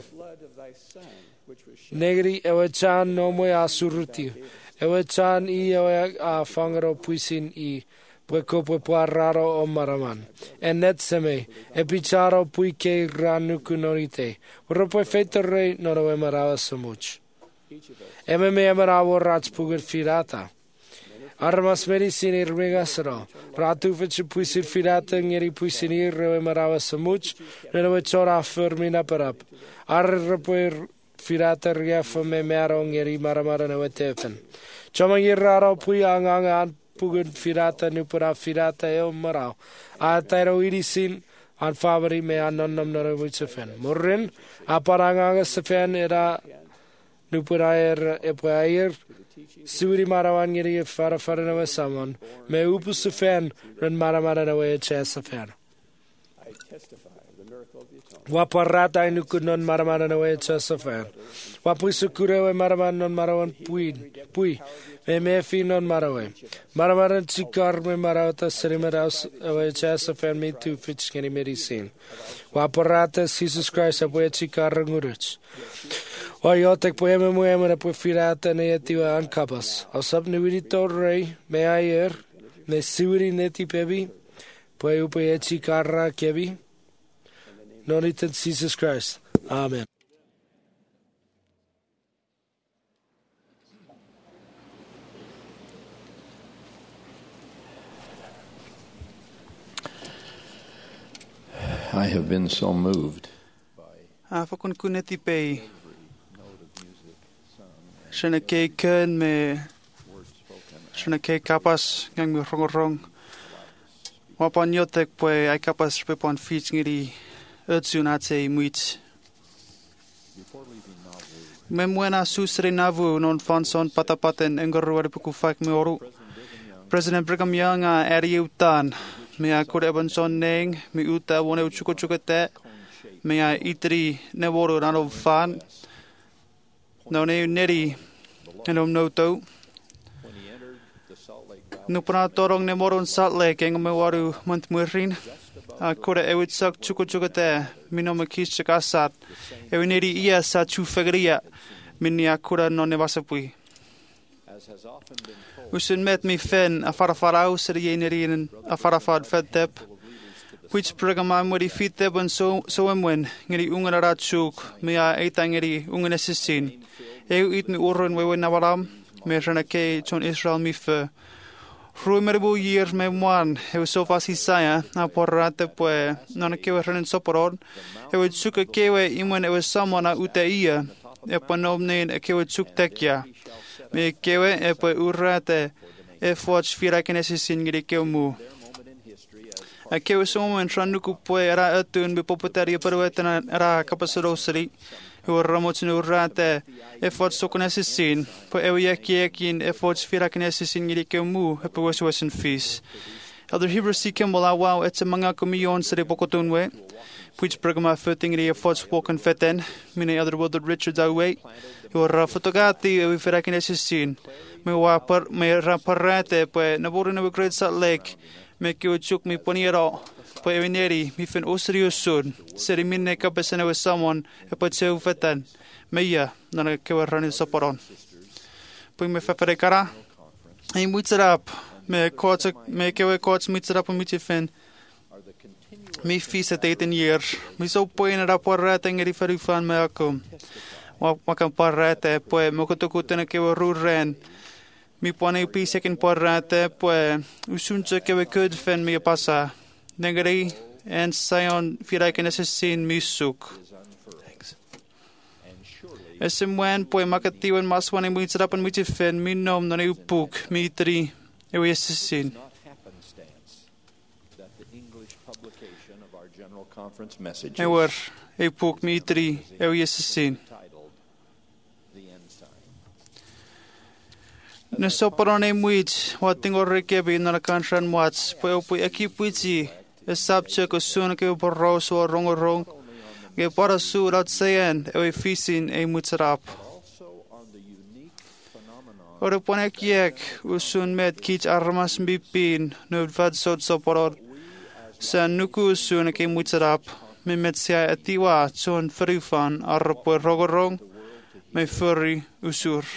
Negri ewe chan no mwe asuruti. Ewe chan i ewe a fangaro puisin i pweko pwepuararo o maraman. En net seme, e picharo puike ranuku norite. Uropo feito rei noro e marawa samuch. Eme me emarawo rats puger firata. Armas medicin irmigasro. Ratu fetche puisin firata ngeri puisin ir e marawa samuch. Nero e chora fermina parap. Arrepo firata riafo me mero ngeri maramara na wetefen. Chama iraro pui anganga an pugun firata nupura firata e marao. A tairo irisin an favori me anonnam nore witsefen. Murrin a paranganga sefen era nupura er e puair. Suri marawan ngeri fara fara na wesamon. Me upu sefen ren maramara na we chesafen. Waparata inu kunon maramana na we chasafan. Wapui sukure we maraman non marawan pui. Pui. Me me fi non marawe. Maramaran chikar me marawata srimaraus we chasafan me tu fitch keni medicine. Waparata Jesus Christ apoe chikar ngurich. Wa yotek poeme mueme na po firata ne yetiwa ankapas. Au sab nuiri torrei me ayer me siwiri neti pebi. Poe upoe chikarra kebi. Nonitan Jesus Christ. Amen. I have been so moved A fakon kuneti pei. Shana kei ken me shana kei kapas ngang me rongorong. Wapan yotek poe ai kapas pepon fich ngiri utsunate muit. Me muena susre navu non fanson patapaten engorwar pukufak me oru. President Brigham Young a eri utan. Me a kore banson neng me uta wone uchuko chukate. Me a itri ne woru rano fan. No ne neri enom noto. Nupana torong ne moron Salt Lake eng me waru mont murin. A kore e wit sak chuko chukate mino me kis chakasat. E neri ia sa chu fagria minni a kora non ne vasapui. Usun met mi fen a farafarau ser ye neri in a farafad fedtep. Which programa mweri fitep on so so emwen ngeri ungana chuk me a eitang ngeri ungana sisin. Eu it mi urun we we nawaram me rana ke chon Israel mi fe. Rui merbu years me mwan he was so fast Isaiah na porrate poe non ke we rana soporon he would suka kewe imwen it was someone a uteia e panomnen e kewe chuk tekya me kewe e po urate e forge fira kenesisin ngiri kemu a kewe someone tranuku poe era atun be popotari perwetana era kapasrosri Hur ramot nu rate effort so kenesisin po e yekin effort fira kenesisin ngiri kemu e po wasin fees Elder Hebrew sikem wala wow it's a mga kumiyon sa repokotunwe which programa footing the effort spoken feten mini other word Richard away Hur fotogati e fira kenesisin me wa per me raparate po naburu na Great Salt Lake me kiuchuk mi poniro po evineri mi fen osriusun seri minne kapesana with someone e po seu fetan meia na ke warani soporon po me fafarekara e mutsarap me coach me ke we coach mutsarap mi fen mi fisa eighteen year mi so po ina raporata ngeri farifan me akum wa makam parate po mo kutukutena ke ruren mi pone pi second porrate po usunche ke we could fen mi pasa Negri and Sion fira kenesisin misuk. Esimwen po makatiwan maswan e muitsarapan muitifen minom na upuk mitri e wesisin. Ewer e puk mitri e wesisin. Nasoparon e muit wating orrekebi na kanshan wats po po ekipuiti e sabche ko sun ke porros o rongorong ke para su rat sayen e fisin e mutsarap ore ponek yek usun met kich armas bipin no vad sot soporor san nuku sun ke mutsarap me met sia atiwa chon frifan arpo rogorong me furry usur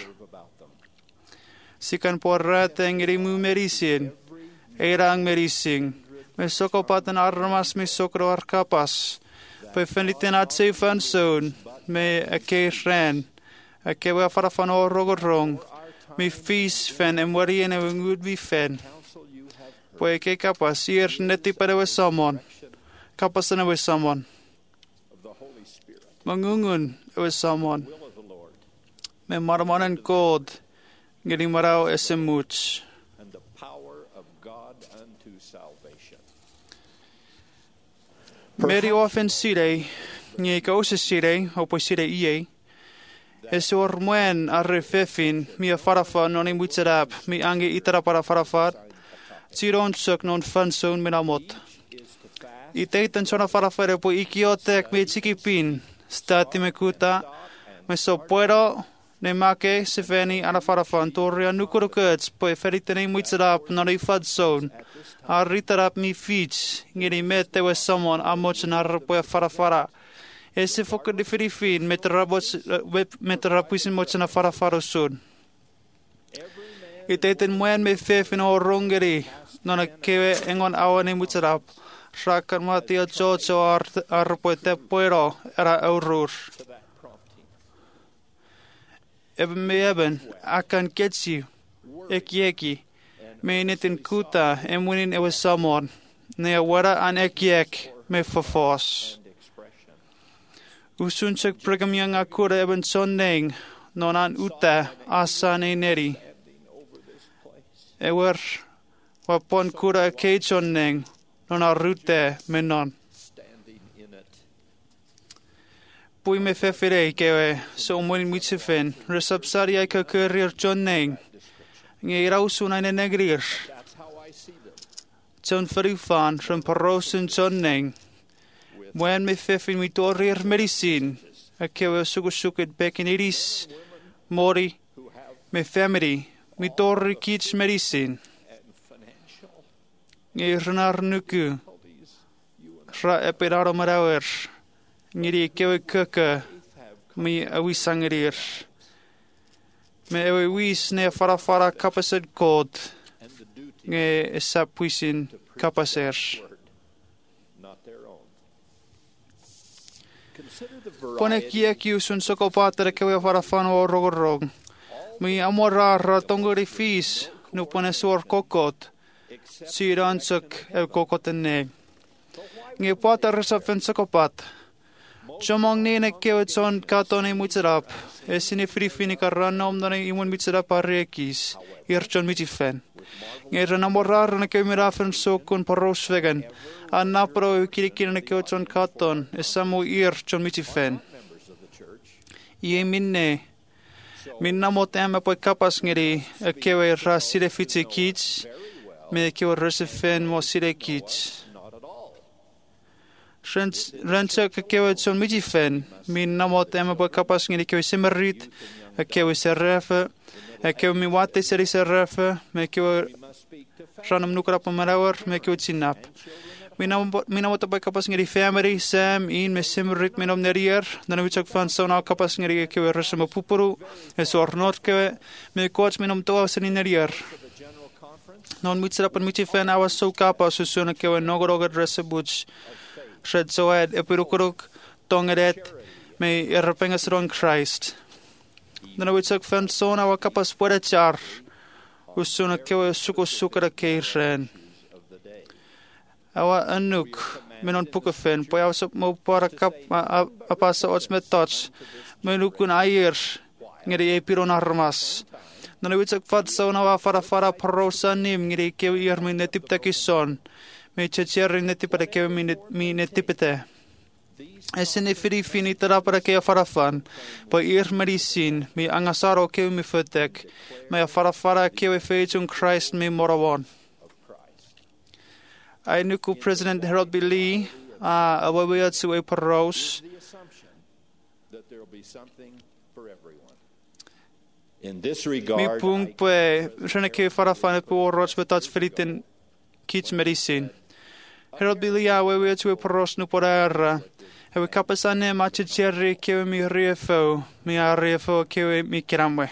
sikan porrat ngri mu merisin erang merising me sokopatan armas me sokro arkapas pe feniten at sefan son me akeren akewa farafan o rogorong me fis fen em warien e ngud vi fen po ke kapas ir neti para we samon kapas na we samon mangungun we samon me marmanan kod ngering marau esemuch Meri often sire, nie kause sire, opo sire ie. Es or muen arre fefin, mi a farafa non i mutsarap, mi ange itara para farafat. Siron suk non fanson minamot. I teitan sona farafare po ikiotek me tikipin. Stati me kuta. Me so puedo ne make se veni ana farafan toria nukuro kurts po e feritene muitsarap no i fadzone. A ritarap mi fich ngiri mete we someone a mochnar po e farafara. E se foka di firifin metrabos metrapuisin mochna farafaro sud. I teitan muen me fefin o rongeri nona kewe engon awane muitsarap. Rakan mati o jojo ar ar po te puero era aurur. Eben me eben, akan ketsi, eki eki, me nitin kuta, en winin ewe samon, ne wara an eki ek, me fafos. Usunchak pregam yang akura eben soneng, non an uta, asan e neri. Ewer, wapon kura e kei soneng, non a rute menon. Pui me fefere kewe so umwin mitsefen resapsari ai ka career joneng nge rausu na ne negrir John Farifan from Parosen joneng when me fefin mi torir medicine a kewe sugusukit bekiniris mori me family mi tori kits medicine nge renar nuku ra epiraro marawer ngiri kewe kaka mi awi sangirir me ewe wis ne fara fara kapased kod nge esapuisin kapaser pone kia ki usun soko patere kewe fara fano rogorog mi amora ratongori fis nu pone suor kokot si ransuk ew kokotene nge patere sa fen soko pat Chomong ni na kewet son katon ay mutsarap. E sini frifini karanom na ng imun mutsarap parekis. Irchon mitifen. Ngayon na morar na kew mirafen sokun parosvegan. An napro kirikin na kewet son katon. E samu irchon mitifen. Iye minne. Minna mot ema po kapas ngiri. E kewe ra sire fitse kits. Me kewe resefen mo sire kits. Rancha ka kewe son mitifen, min namot ema po kapas ngini kewe simerit, a kewe serrefe, a kewe mi wate seri serrefe, me kewe ranam nukra pa marawar, me kewe sinap. Minamot po kapas ngini family, Sam, in me simerit minom nerier, nanawitsak fan sa na kapas ngini kewe resama pupuru, e so ornot kewe, me coach minom toa sa nerier. Non mitsarapan mitifen awas so kapas, susuna kewe nogorogad resabuch, Shed so ed epirukuruk tongeret me erpengas ron Christ. Nana witsak fan sona wa kapas puede char. Usuna kewe suko sukara keirren. Awa anuk menon pukafen po yaw sap mo para kap apasa ots met touch. Menukun ayer ngiri epiron armas. Nana witsak fat sona wa fara fara parosa nim ngiri kewe irmin netip takison. Me chachiar neti para que mi netipete. Ese ne firi fini tara para que farafan. Pa ir medicine mi angasaro que mi futek. Me farafara que we faith in Christ me morawon. I nuku President Harold B. Lee a awawiyat su e paros. In this Mi regard, pung pe rene que farafan e po roch betats feritin kits medicine. Harold B. Lee a awawiyat su e paros nu por erra. Hewe kapasane machi cherry kewe mi riefo, mi a riefo kewe mi kiramwe.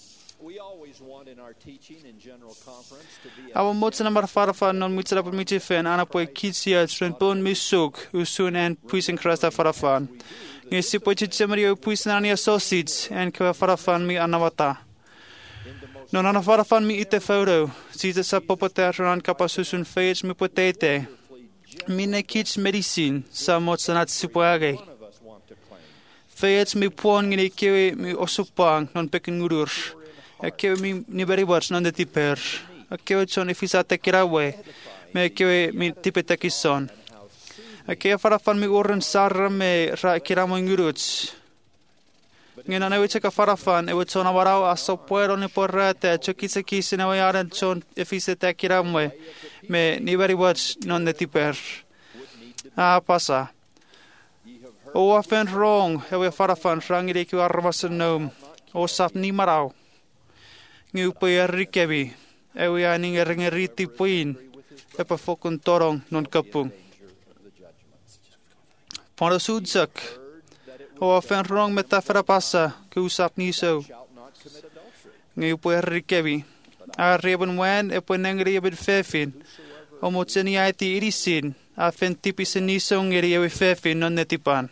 Awa motsa namar farafa non mutsara por michi fen ana po kitsia tren bon mi suk usun en puisen krasta farafan. Nge si po chitsemari o puisen ani sausage en kewe farafan mi anawata. Non ana farafan mi ite photo. Sita sa popoter an kapasusun feic mi potete. Mine kits medicine sa motsa nat sipuage. Feic mi puan ngini kewe mi osupang non pekin ngurur. Kewe mi niberi watch non de tiper. Kewe son ifisa te kirawe. Me kewe mi tipe te kison. Kewe farafan mi uren sarra me ra kiramo nguruts. Ngena ne wiche ka farafan e wicho na warau aso puero ni porrete chokise kisi ne wayaran chon ifisa te kiramwe. Me niberi watch non de tiper. a pasa. O a fen rong, e we farafan rang i reikiu armas yn nôm, o sap ni marau. Ngiu pwy ar rikebi, e we aning e ringeriti pwyn, e pa fokun torong non kapung. Pon o sudsak, o a fen rong metafera pasa, ke usap ni so. Ngiu pwy ar rikebi, a reben wen e pwy nengri ebid fefin, o mo tini aiti irisin, a fen tipi se nisong iri ewe fefin non netipan.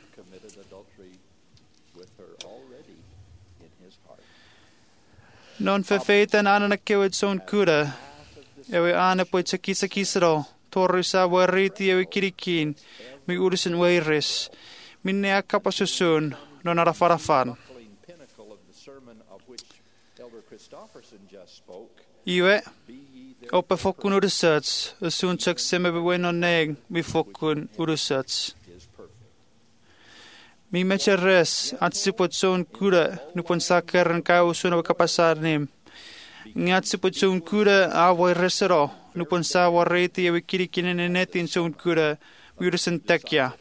Non fefeiten anan kewed son kura, ewe ana pwy takisa kisaro, torru sa wariti ewe kirikin, mi urusin weiris, minne a kapasusun, non arafarafan. Iwe, opa fokun urusats, usun chak seme bewen on neg, mi fokun urusats. Mi mecha res, at sipot son kura, nupon sakar ka usun o kapasar nim. Ngat sipot son kura, awai resero, nupon sa warreti ewe kirikinen enetin son kura, urusin tekya.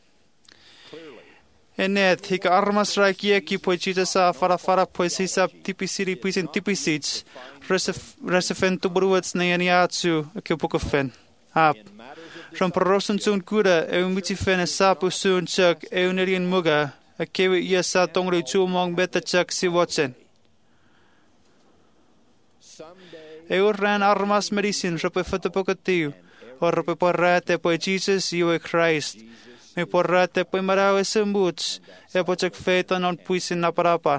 Enet, hika armas rakia ki po chita sa fara fara po sisap tipisiri pisin tipisits, resefen tubruats na yaniatsu, ke pukofen. Ap. From parosun sun kura, e umiti fen e sapu sun chak, e unerian muga, a kewe ia sa tongri chumong beta chak si watsen. E urran armas medicine, rape fatapokatiu, o rape porrate po Jesus, you e Christ. Me porrate po marawe sembuts, e po chak feta non puisin na parapa.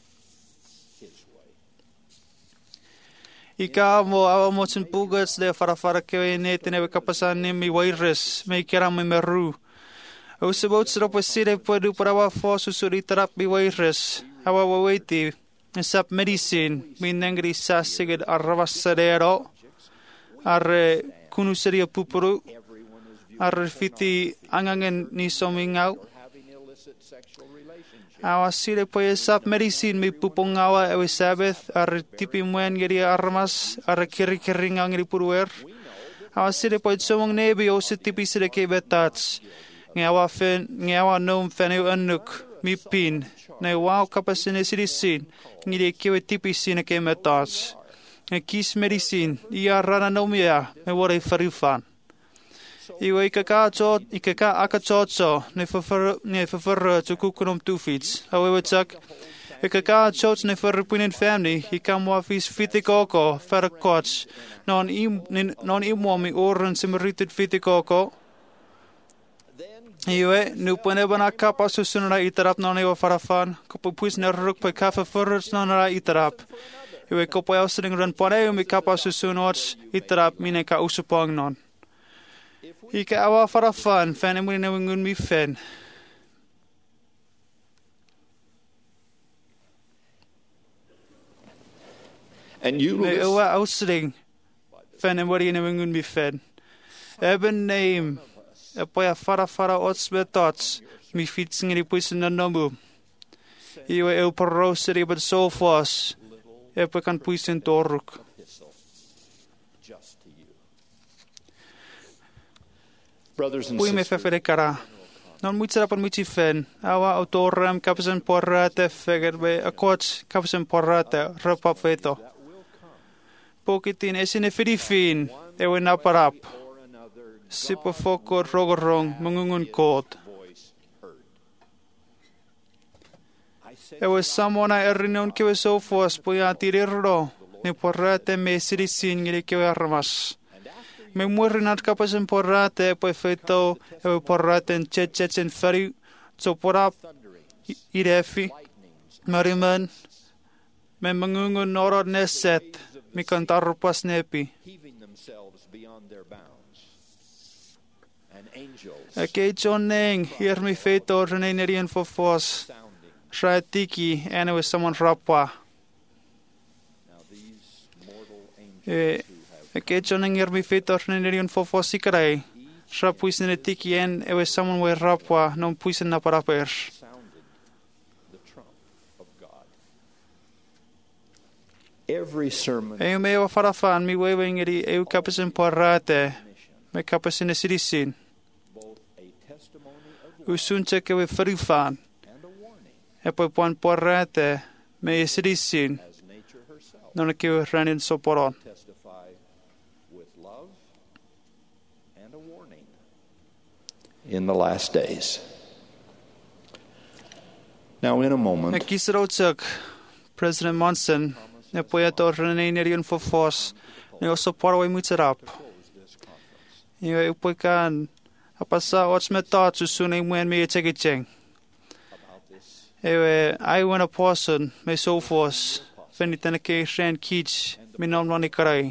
Ika mo awa mo tsin pugats le farafara kewe netin ewe kapasan ni mi waires, me kira mi meru. O sebot sira po sire po du parawa fo susuri tarap mi waires, awa wawaiti, sap medicine, mi nengri sa sigid arravas sadero, arre kunuseria pupuru, arre fiti angangen ni somingau. Awa sire po sap medicine mi pupong awa ewe sabeth ar tipi muen geri armas ar kiri kiring ang ripuruer. Awa sire po somong nebi o se tipi sire ke betats. Ngawa fen ngawa nom fen eu anuk mi pin. Na wow kapasine sirisin ngire kewe tipi sine ke metats. Nge kis medicine ia rana nomia me wore farifan. Iwe ikaka chot ikaka akachotso ne fafer ne fafer to kukunom two feet. However chak ikaka chot ne for punin family ikamwa fis fitikoko fer coach non im non imomi oren simrited fitikoko. Iwe nu pone bana kapa susunra itarap non ewa farafan kopo puis ne ruk pe kafa forers non ra itarap. Iwe kopo ausring ran pone mi kapa susunots itarap mine ka usupang non. Ika awa farafan, fan emuri na wingun mi fen. And you Me awa ausring, fan emuri na wingun mi fen. Eben name, e poia farafara ots betots, mi fitsing ni puisin na nomu. Iwe eu parosiri but so fos, e po kan puisin toruk. Pui me fefere kara. Non muitsara pan muitsi fen. Awa autoram kapsen porrate fegerbe akots kapsen porrate rapa feto. Pokitin esine firifin ewe naparap. Sipo foko rogorong mengungun kot. Ewe samona erinon kewe sofos puya tirirro. Ne porrate me sirisin ngiri kewe armas. Me muerinat kapasen porrate po feto e porrate en chechen feri so porap irefi mariman me mangungun norod neset mi kantar pas nepi e ke joneng hier mi feto renerian fofos shatiki ene with someone rapa e Ke choneng er mi fetor nenerion fofo sikrai. Sra puisen e tikien ewe samon we rapwa non puisen na paraper. every sermon. E me o farafan mi wewe ngeri e kapesen porrate me kapesen sirisin. usun check we farifan. E poi puan porrate me isidisin. Non ke ranin soporon. In the last days. Now, in a moment, Kisrochak, President Monson, ne poeto renerian for force, ne also parway mutarap. You upokan, a passa what's me thought to soon when me take it cheng. Ewe, I went a person, me so force, Fenitanake Shan Keach, me non money karai.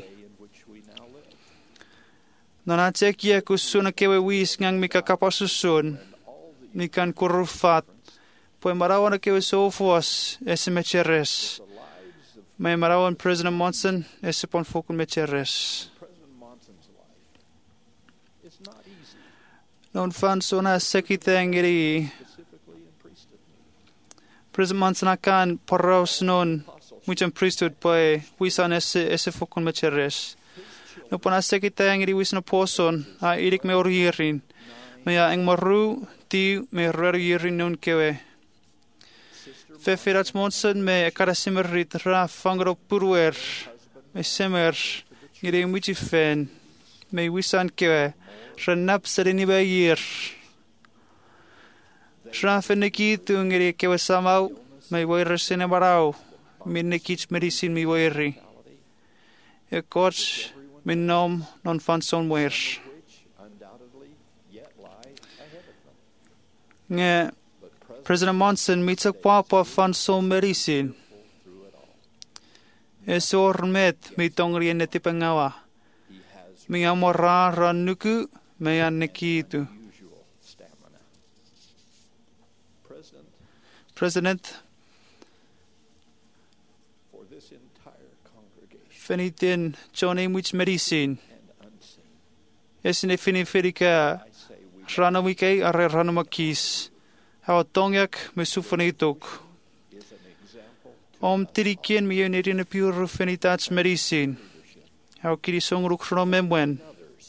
Nona check ye kusuna kewe wis ngang mika kapasusun, mikan kurufat. Poi marawan kewe so force, ese mecheres. May marawan President Monson, ese pon fokun mecheres. Non fan sona seki tangiri. President Monson akan porros non, mucham priesthood poi, wisan ese ese fokun mecheres. No pona seki tangiri wisna poson, a idik me oririn. Mea eng maru, ti me raririn non kewe. Fe Ferats Monson me karasimerit ra fangro purwer. Me semer, ngiri muchi fen. Me wisan kewe, ranap sereni ba yir. Ra feneki tu ngiri kewe samau, me waira sene barau. Minnekich medicine mi wairi. E koch, min nom non fan son wer. Nge President Monson mitak papa fan son medicine. Esor met mi tongri neti pengawa. Mi amora ranuku me annekitu. President Fenitin Johnny which medicine. Esine finifirika ranamike are ranamakis. How tongyak me sufanitok. Om tirikin mi unitin a pure fenitats medicine. How kirisong rukro memwen.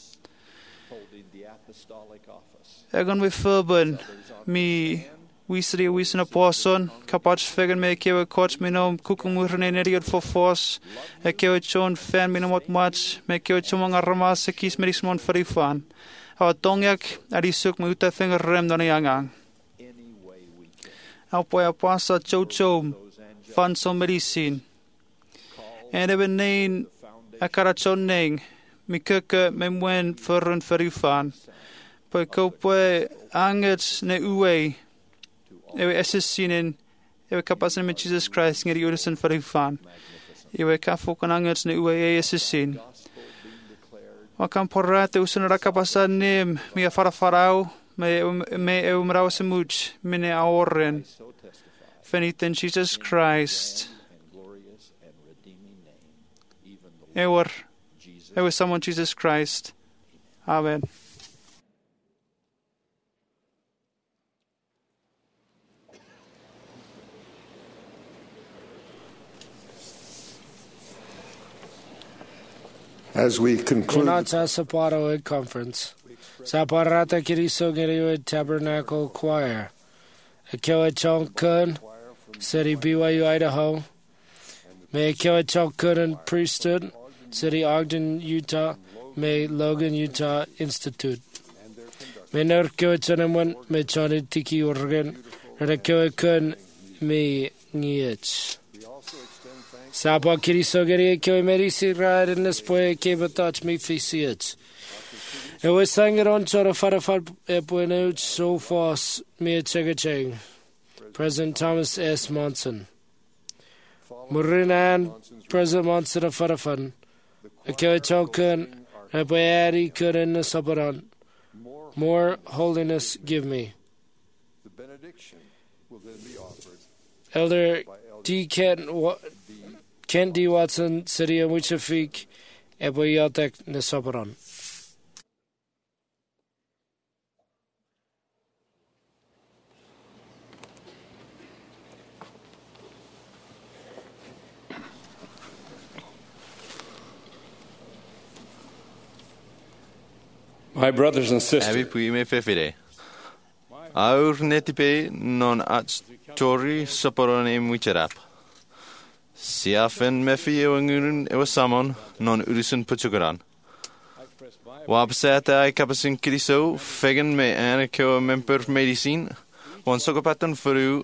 Egon we furban mi wisri wisna poson kapach fegen me kewe coach me nom kukumurne neriot for force e kewe chon fan me nomot much me kewe chomang armas se kis merismon farifan. How tongyak arisuk me uta finger rem dan yangang. How poya pasa chow chow fan som medicine. En even nein a karachon neng mi kukke me mwen furren farifan. Poi kope angets ne uwe. Ewe esesinen, ewe kapasen met Jesus Christ ngeri urusan farifan. Ewe kafokan angets ne uwe e esesin. Wakan porrate usun rakapasan nim mia farafarau me me ewe mrau semuch mine aoren. Feniten Jesus Christ. Ewer, ewe someone Jesus Christ. Amen. As we conclude, Sa Sapporo Conference, Saparata Kiriso Giriwa Tabernacle Choir, Akewa Chongkun, City B Y U, Idaho, May Akewa Chongkun Priesthood, City Ogden, Utah, May Logan, Utah Institute. May Norkewa Chanaman, May Chani Tiki Oregon, Radakewa Kun, May Niech. Sapa kirisogeri ke merisi rad in this boy ke batach me fisiet. It was sang it on sort of farafar epoenouch so fast me chegacheng. President Thomas S. Monson. Murinan President Monson of Farafan. A kewachokun epoeri kurin the sabaran. More holiness give me. the benediction will then be offered. Elder D. Kent Kent D. Watson, City of Wichafik, Eboyatek Nesoparon. My brothers and sisters, Abi pui me fefire. Aur netipe non ach tori soporon e mucherap. Siafen mefi ewangun ewasamon non urusun puchugaran. Wabsata ai kapasin kiriso fegen me anako member medicine wan sokopatan furu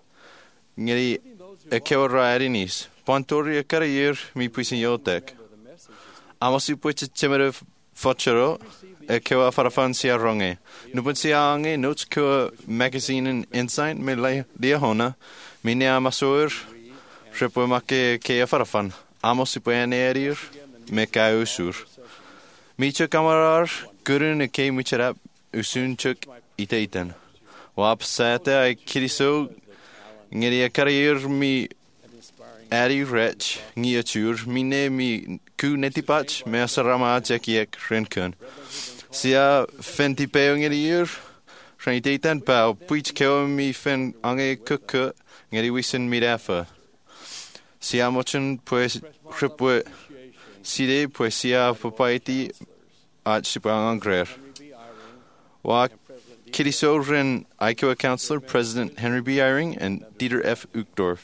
ngeri ekewa raarinis. Pontori a carrier mi puisin yotek. Amosi puiche chemere fochero ekewa farafan sia ronge. Nupun sia ange notes ko magazine and insight me le diahona mi ne amasur repo make ke farafan. Amosi puene erir me kausur. Micho kamarar gurun e ke mucherap usun chuk iteiten. Wap sate ai kiriso ngeri a carrier mi Ari rech ngiatur mine mi ku netipach me sarama chekiek renkun. Sia fenti peong ngeriur reintetan pau puich keo mi fen ange kuku ngeri wisen mirafa. Sia mochen pues ripwe side pues sia papaiti at sipang angrer. Wa kiriso ren Iowa Councilor President Henry B. Eyring and Dieter F. Uchtdorf.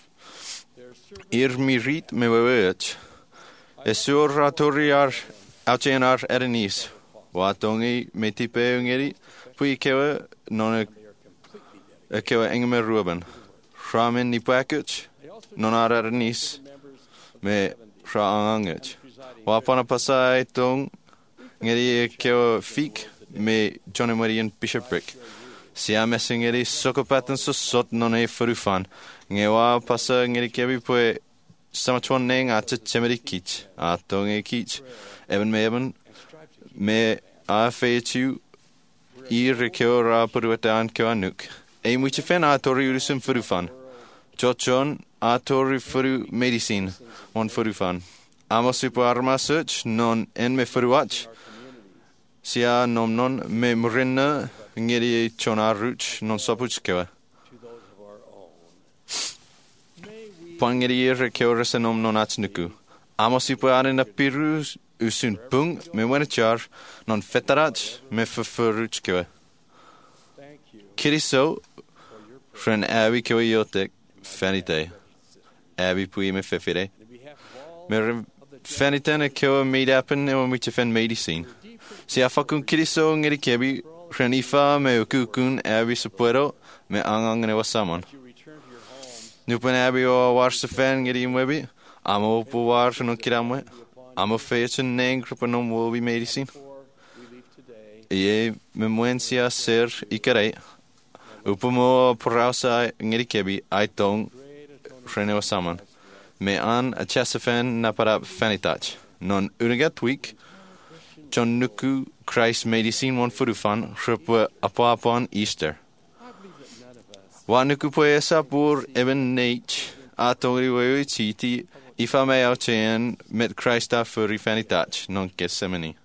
Ir mi rit me wewech. Esur ratoriar auchenar erenis. Watongi me tipe ungeri. Pui kewe non e kewe engeme ruben. Ramen ni package. Non ar erenis. Me ra angech. Wapana pasai tong. Ngeri kewe fik. Me Johnny Marian Bishopric. Sia messingeri sokopatan so sot non e furufan. Ngewa pasa ngeri kebi pue samachon neng acha chemeri kich. Ato nge kich. Eben me eben me a fechu i rekeo ra puruetan kewanuk. E muche fen atori urusum furufan. Chochon atori furu medicine. One furufan. Amosipo arma search non en me furuach. Sia nom non me murinna ngeri chona ruch non sopuch kewa. Pangeri rekeo resenom non achnuku. Amosipo arena pirus usun pung me wenachar non fetarach me fufuruch kewa. Kiriso ren abi kewa yotek fanite. Abi pui me fefire. Me fanitene kewa made happen e muche fen medicine. Si afakun kiriso ngeri kebi renifa me ukukun abi supuero me angang ne wasamon. Nupen abi o war sefen ngeri mwebi amo pu war no kiramwe amo fechen neng grupanom will be medicine. Ye me muencia ser ikare upumo porausa ngeri kebi aitong rene wasamon. Me an a chesefen naparap fanitach. Non urigat week John Nuku Christ medicine one furufan rupwe apapon Easter. Wanuku poesa pur eben nate atongri wewe chiti ifa me auchen met Christa furi fanitach non Gethsemane.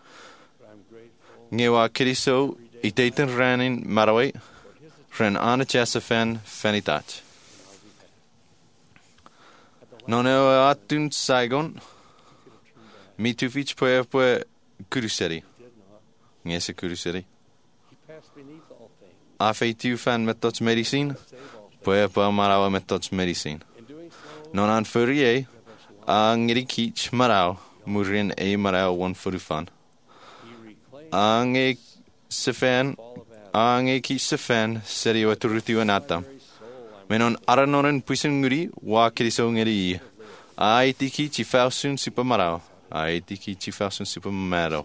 Ngewa kiriso itaten ranin maraway ren ana chesefen fanitach. Non eo atun Saigon mi tufich poe poe Kuruseri. Ngese Kuruseri. A feitu fan metods medicine. Poe poe marawa metods medicine. Non an furie. A ngiri kich marau. Murin e marau one furufan. A nge sefen. A nge kich sefen. Seri o turutu anatam. Menon aranoren puisen nguri. Wa kiriso ngiri. A iti kich ifausun sipa marau. Ai tiki ci fasun super mero.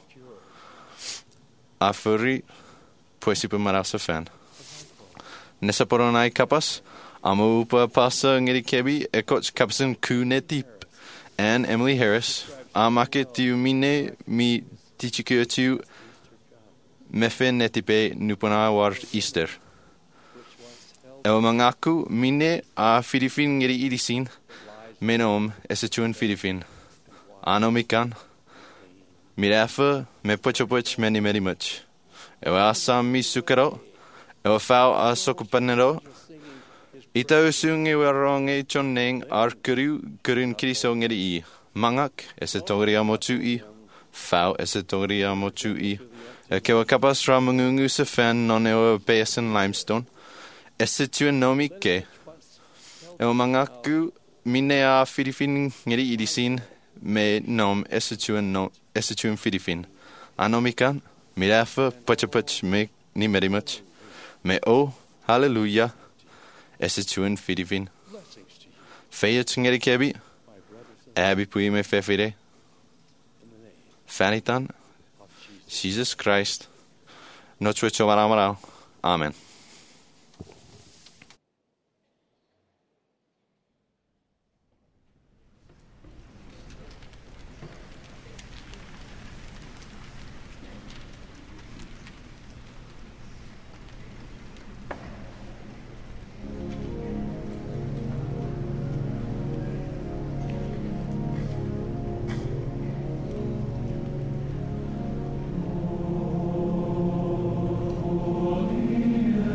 A furi pues super marasa fan. Nessa poronai kapas. Amu upa pasa ngeri kebi ekoch kapsen kunetip. And Emily Harris. Amake tiu mine mi tichikuetu mefen netipe nupana war Easter. Ewa mangaku mine a Filipin ngeri irisin. Menom esechuan Filipin. Anomikan. Mirafa me pochopoch many many much. Ewa asam mi sukaro. Ewa fau a sokupanero. Ita usung ewa rong e chon neng ar kuru kurun kiriso ngeri i. Mangak ese togria mochu i. Fau ese togria mochu i. Kewa kapas ra mangungu sa fan non ewa basin limestone. Esitua nomi ke. Ewa mangaku minea Filipin ngeri idisin me nom esitua no esituum Filipin. Anomikan mirafa pachapach me ni merimach. Me o hallelujah esituum Filipin. Feyet ngeri kebi. Abi pui me fefire. Fanitan. Jesus Christ. Notre Chomaramara. Amen. Holy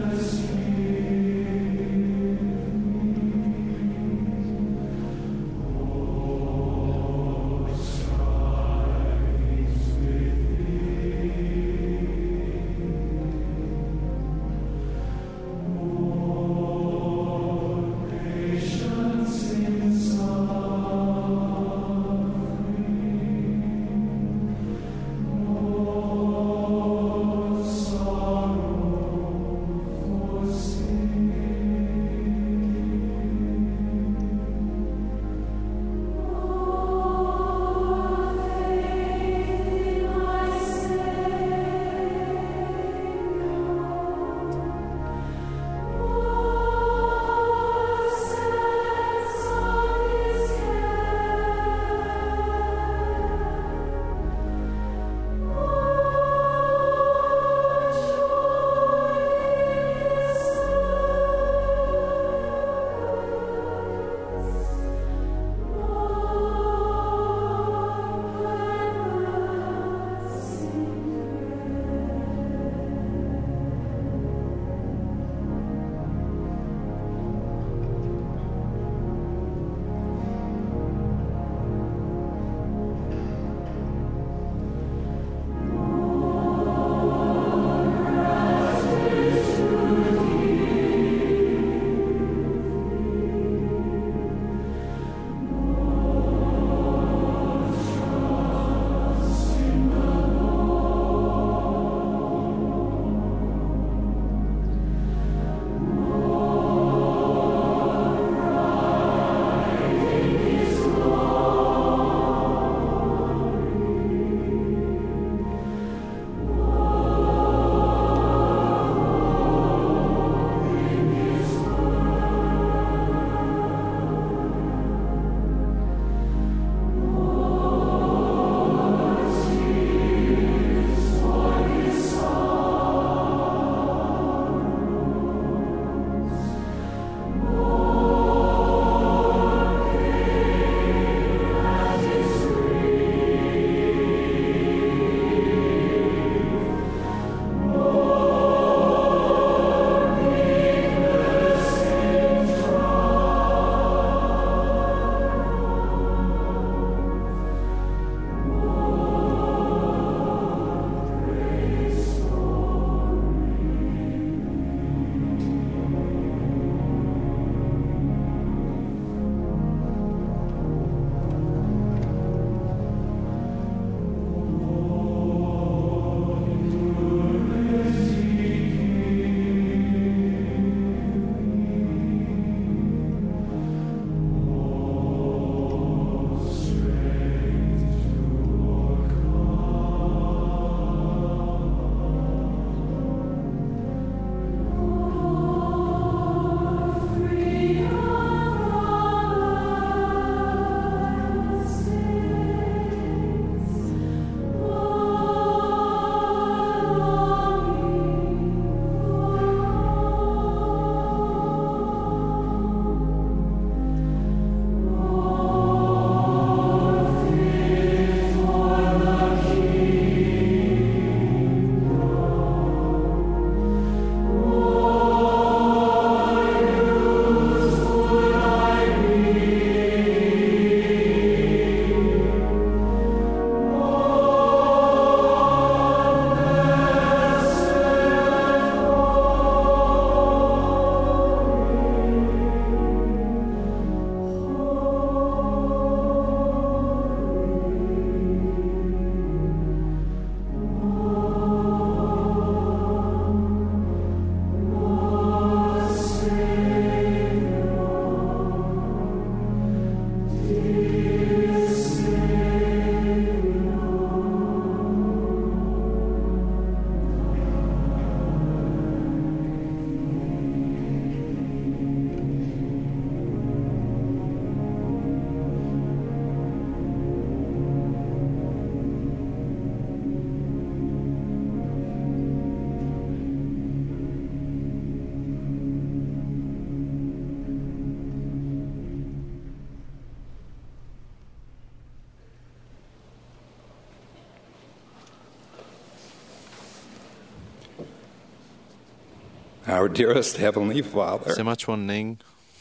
Our dearest Heavenly Father, Se mach one ning.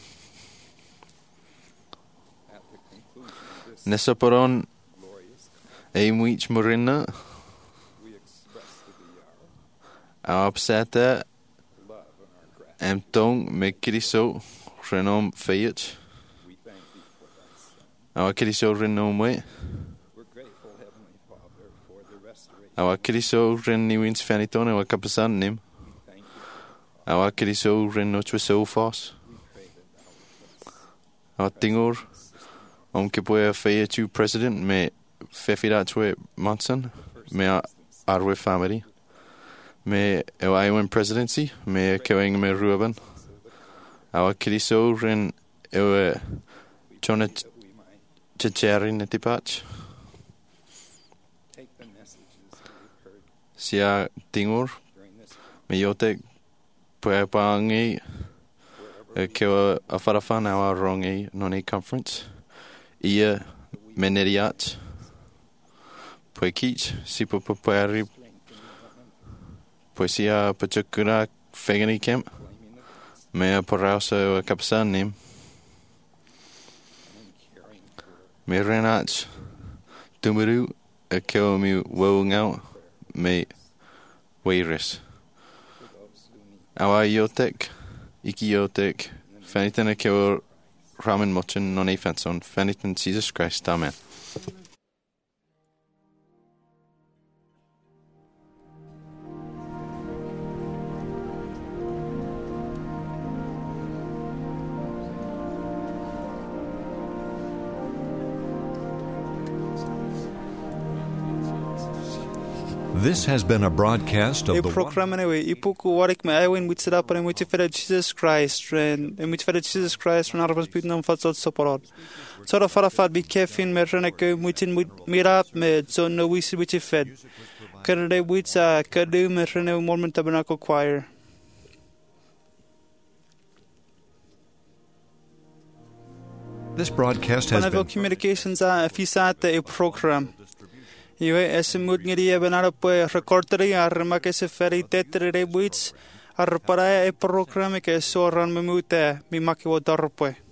Nesoporon Aimwich Morina Absata Amtong Mekiriso Renom Fayet Our Kiriso Renom Way Our Kiriso Reniwins Faniton Our Capasan Nim Our Kiriso Renochweso Foss Our Tingor Om Kipoe Fayetu President me Fefiratwe Monson me Arwe family me Ewawen presidency me Kewing me Ruben Our Kiriso Ren Ewe Jonet Chicherin Etipach Sia Tingor me Yote Puepangi Kewa Afarafan our Rongi Noni conference Ia Meneriat Poekich Sipo Popari Poesia Pachakura Fegani Camp Mea Porausa Capsan name Me Renach Tumuru A Keomi Wongao Me Wairis Awa Yotek Iki Yotek Fanitana Keo Ramen Mochin non Fanson Fanitan Jesus Christ. Amen. This has been a broadcast of E the programa newe ipuku warik me awen mit sada para mit fere Jesus Christ ren mit fere Jesus Christ ren arbas bit nam fatsot soporod. Sora fara fat bi kefin me ren ke mutin mirat me zon no wis mit fed. Kerde witsa kadu me ren moment tabernacle choir. This broadcast has Panavil been communications a fisate e program. Iwe esimut ngiri e benara poe recorderi ar make se feri tetre rebuits ar para e program ke soran memute mi maki wo dorpoe.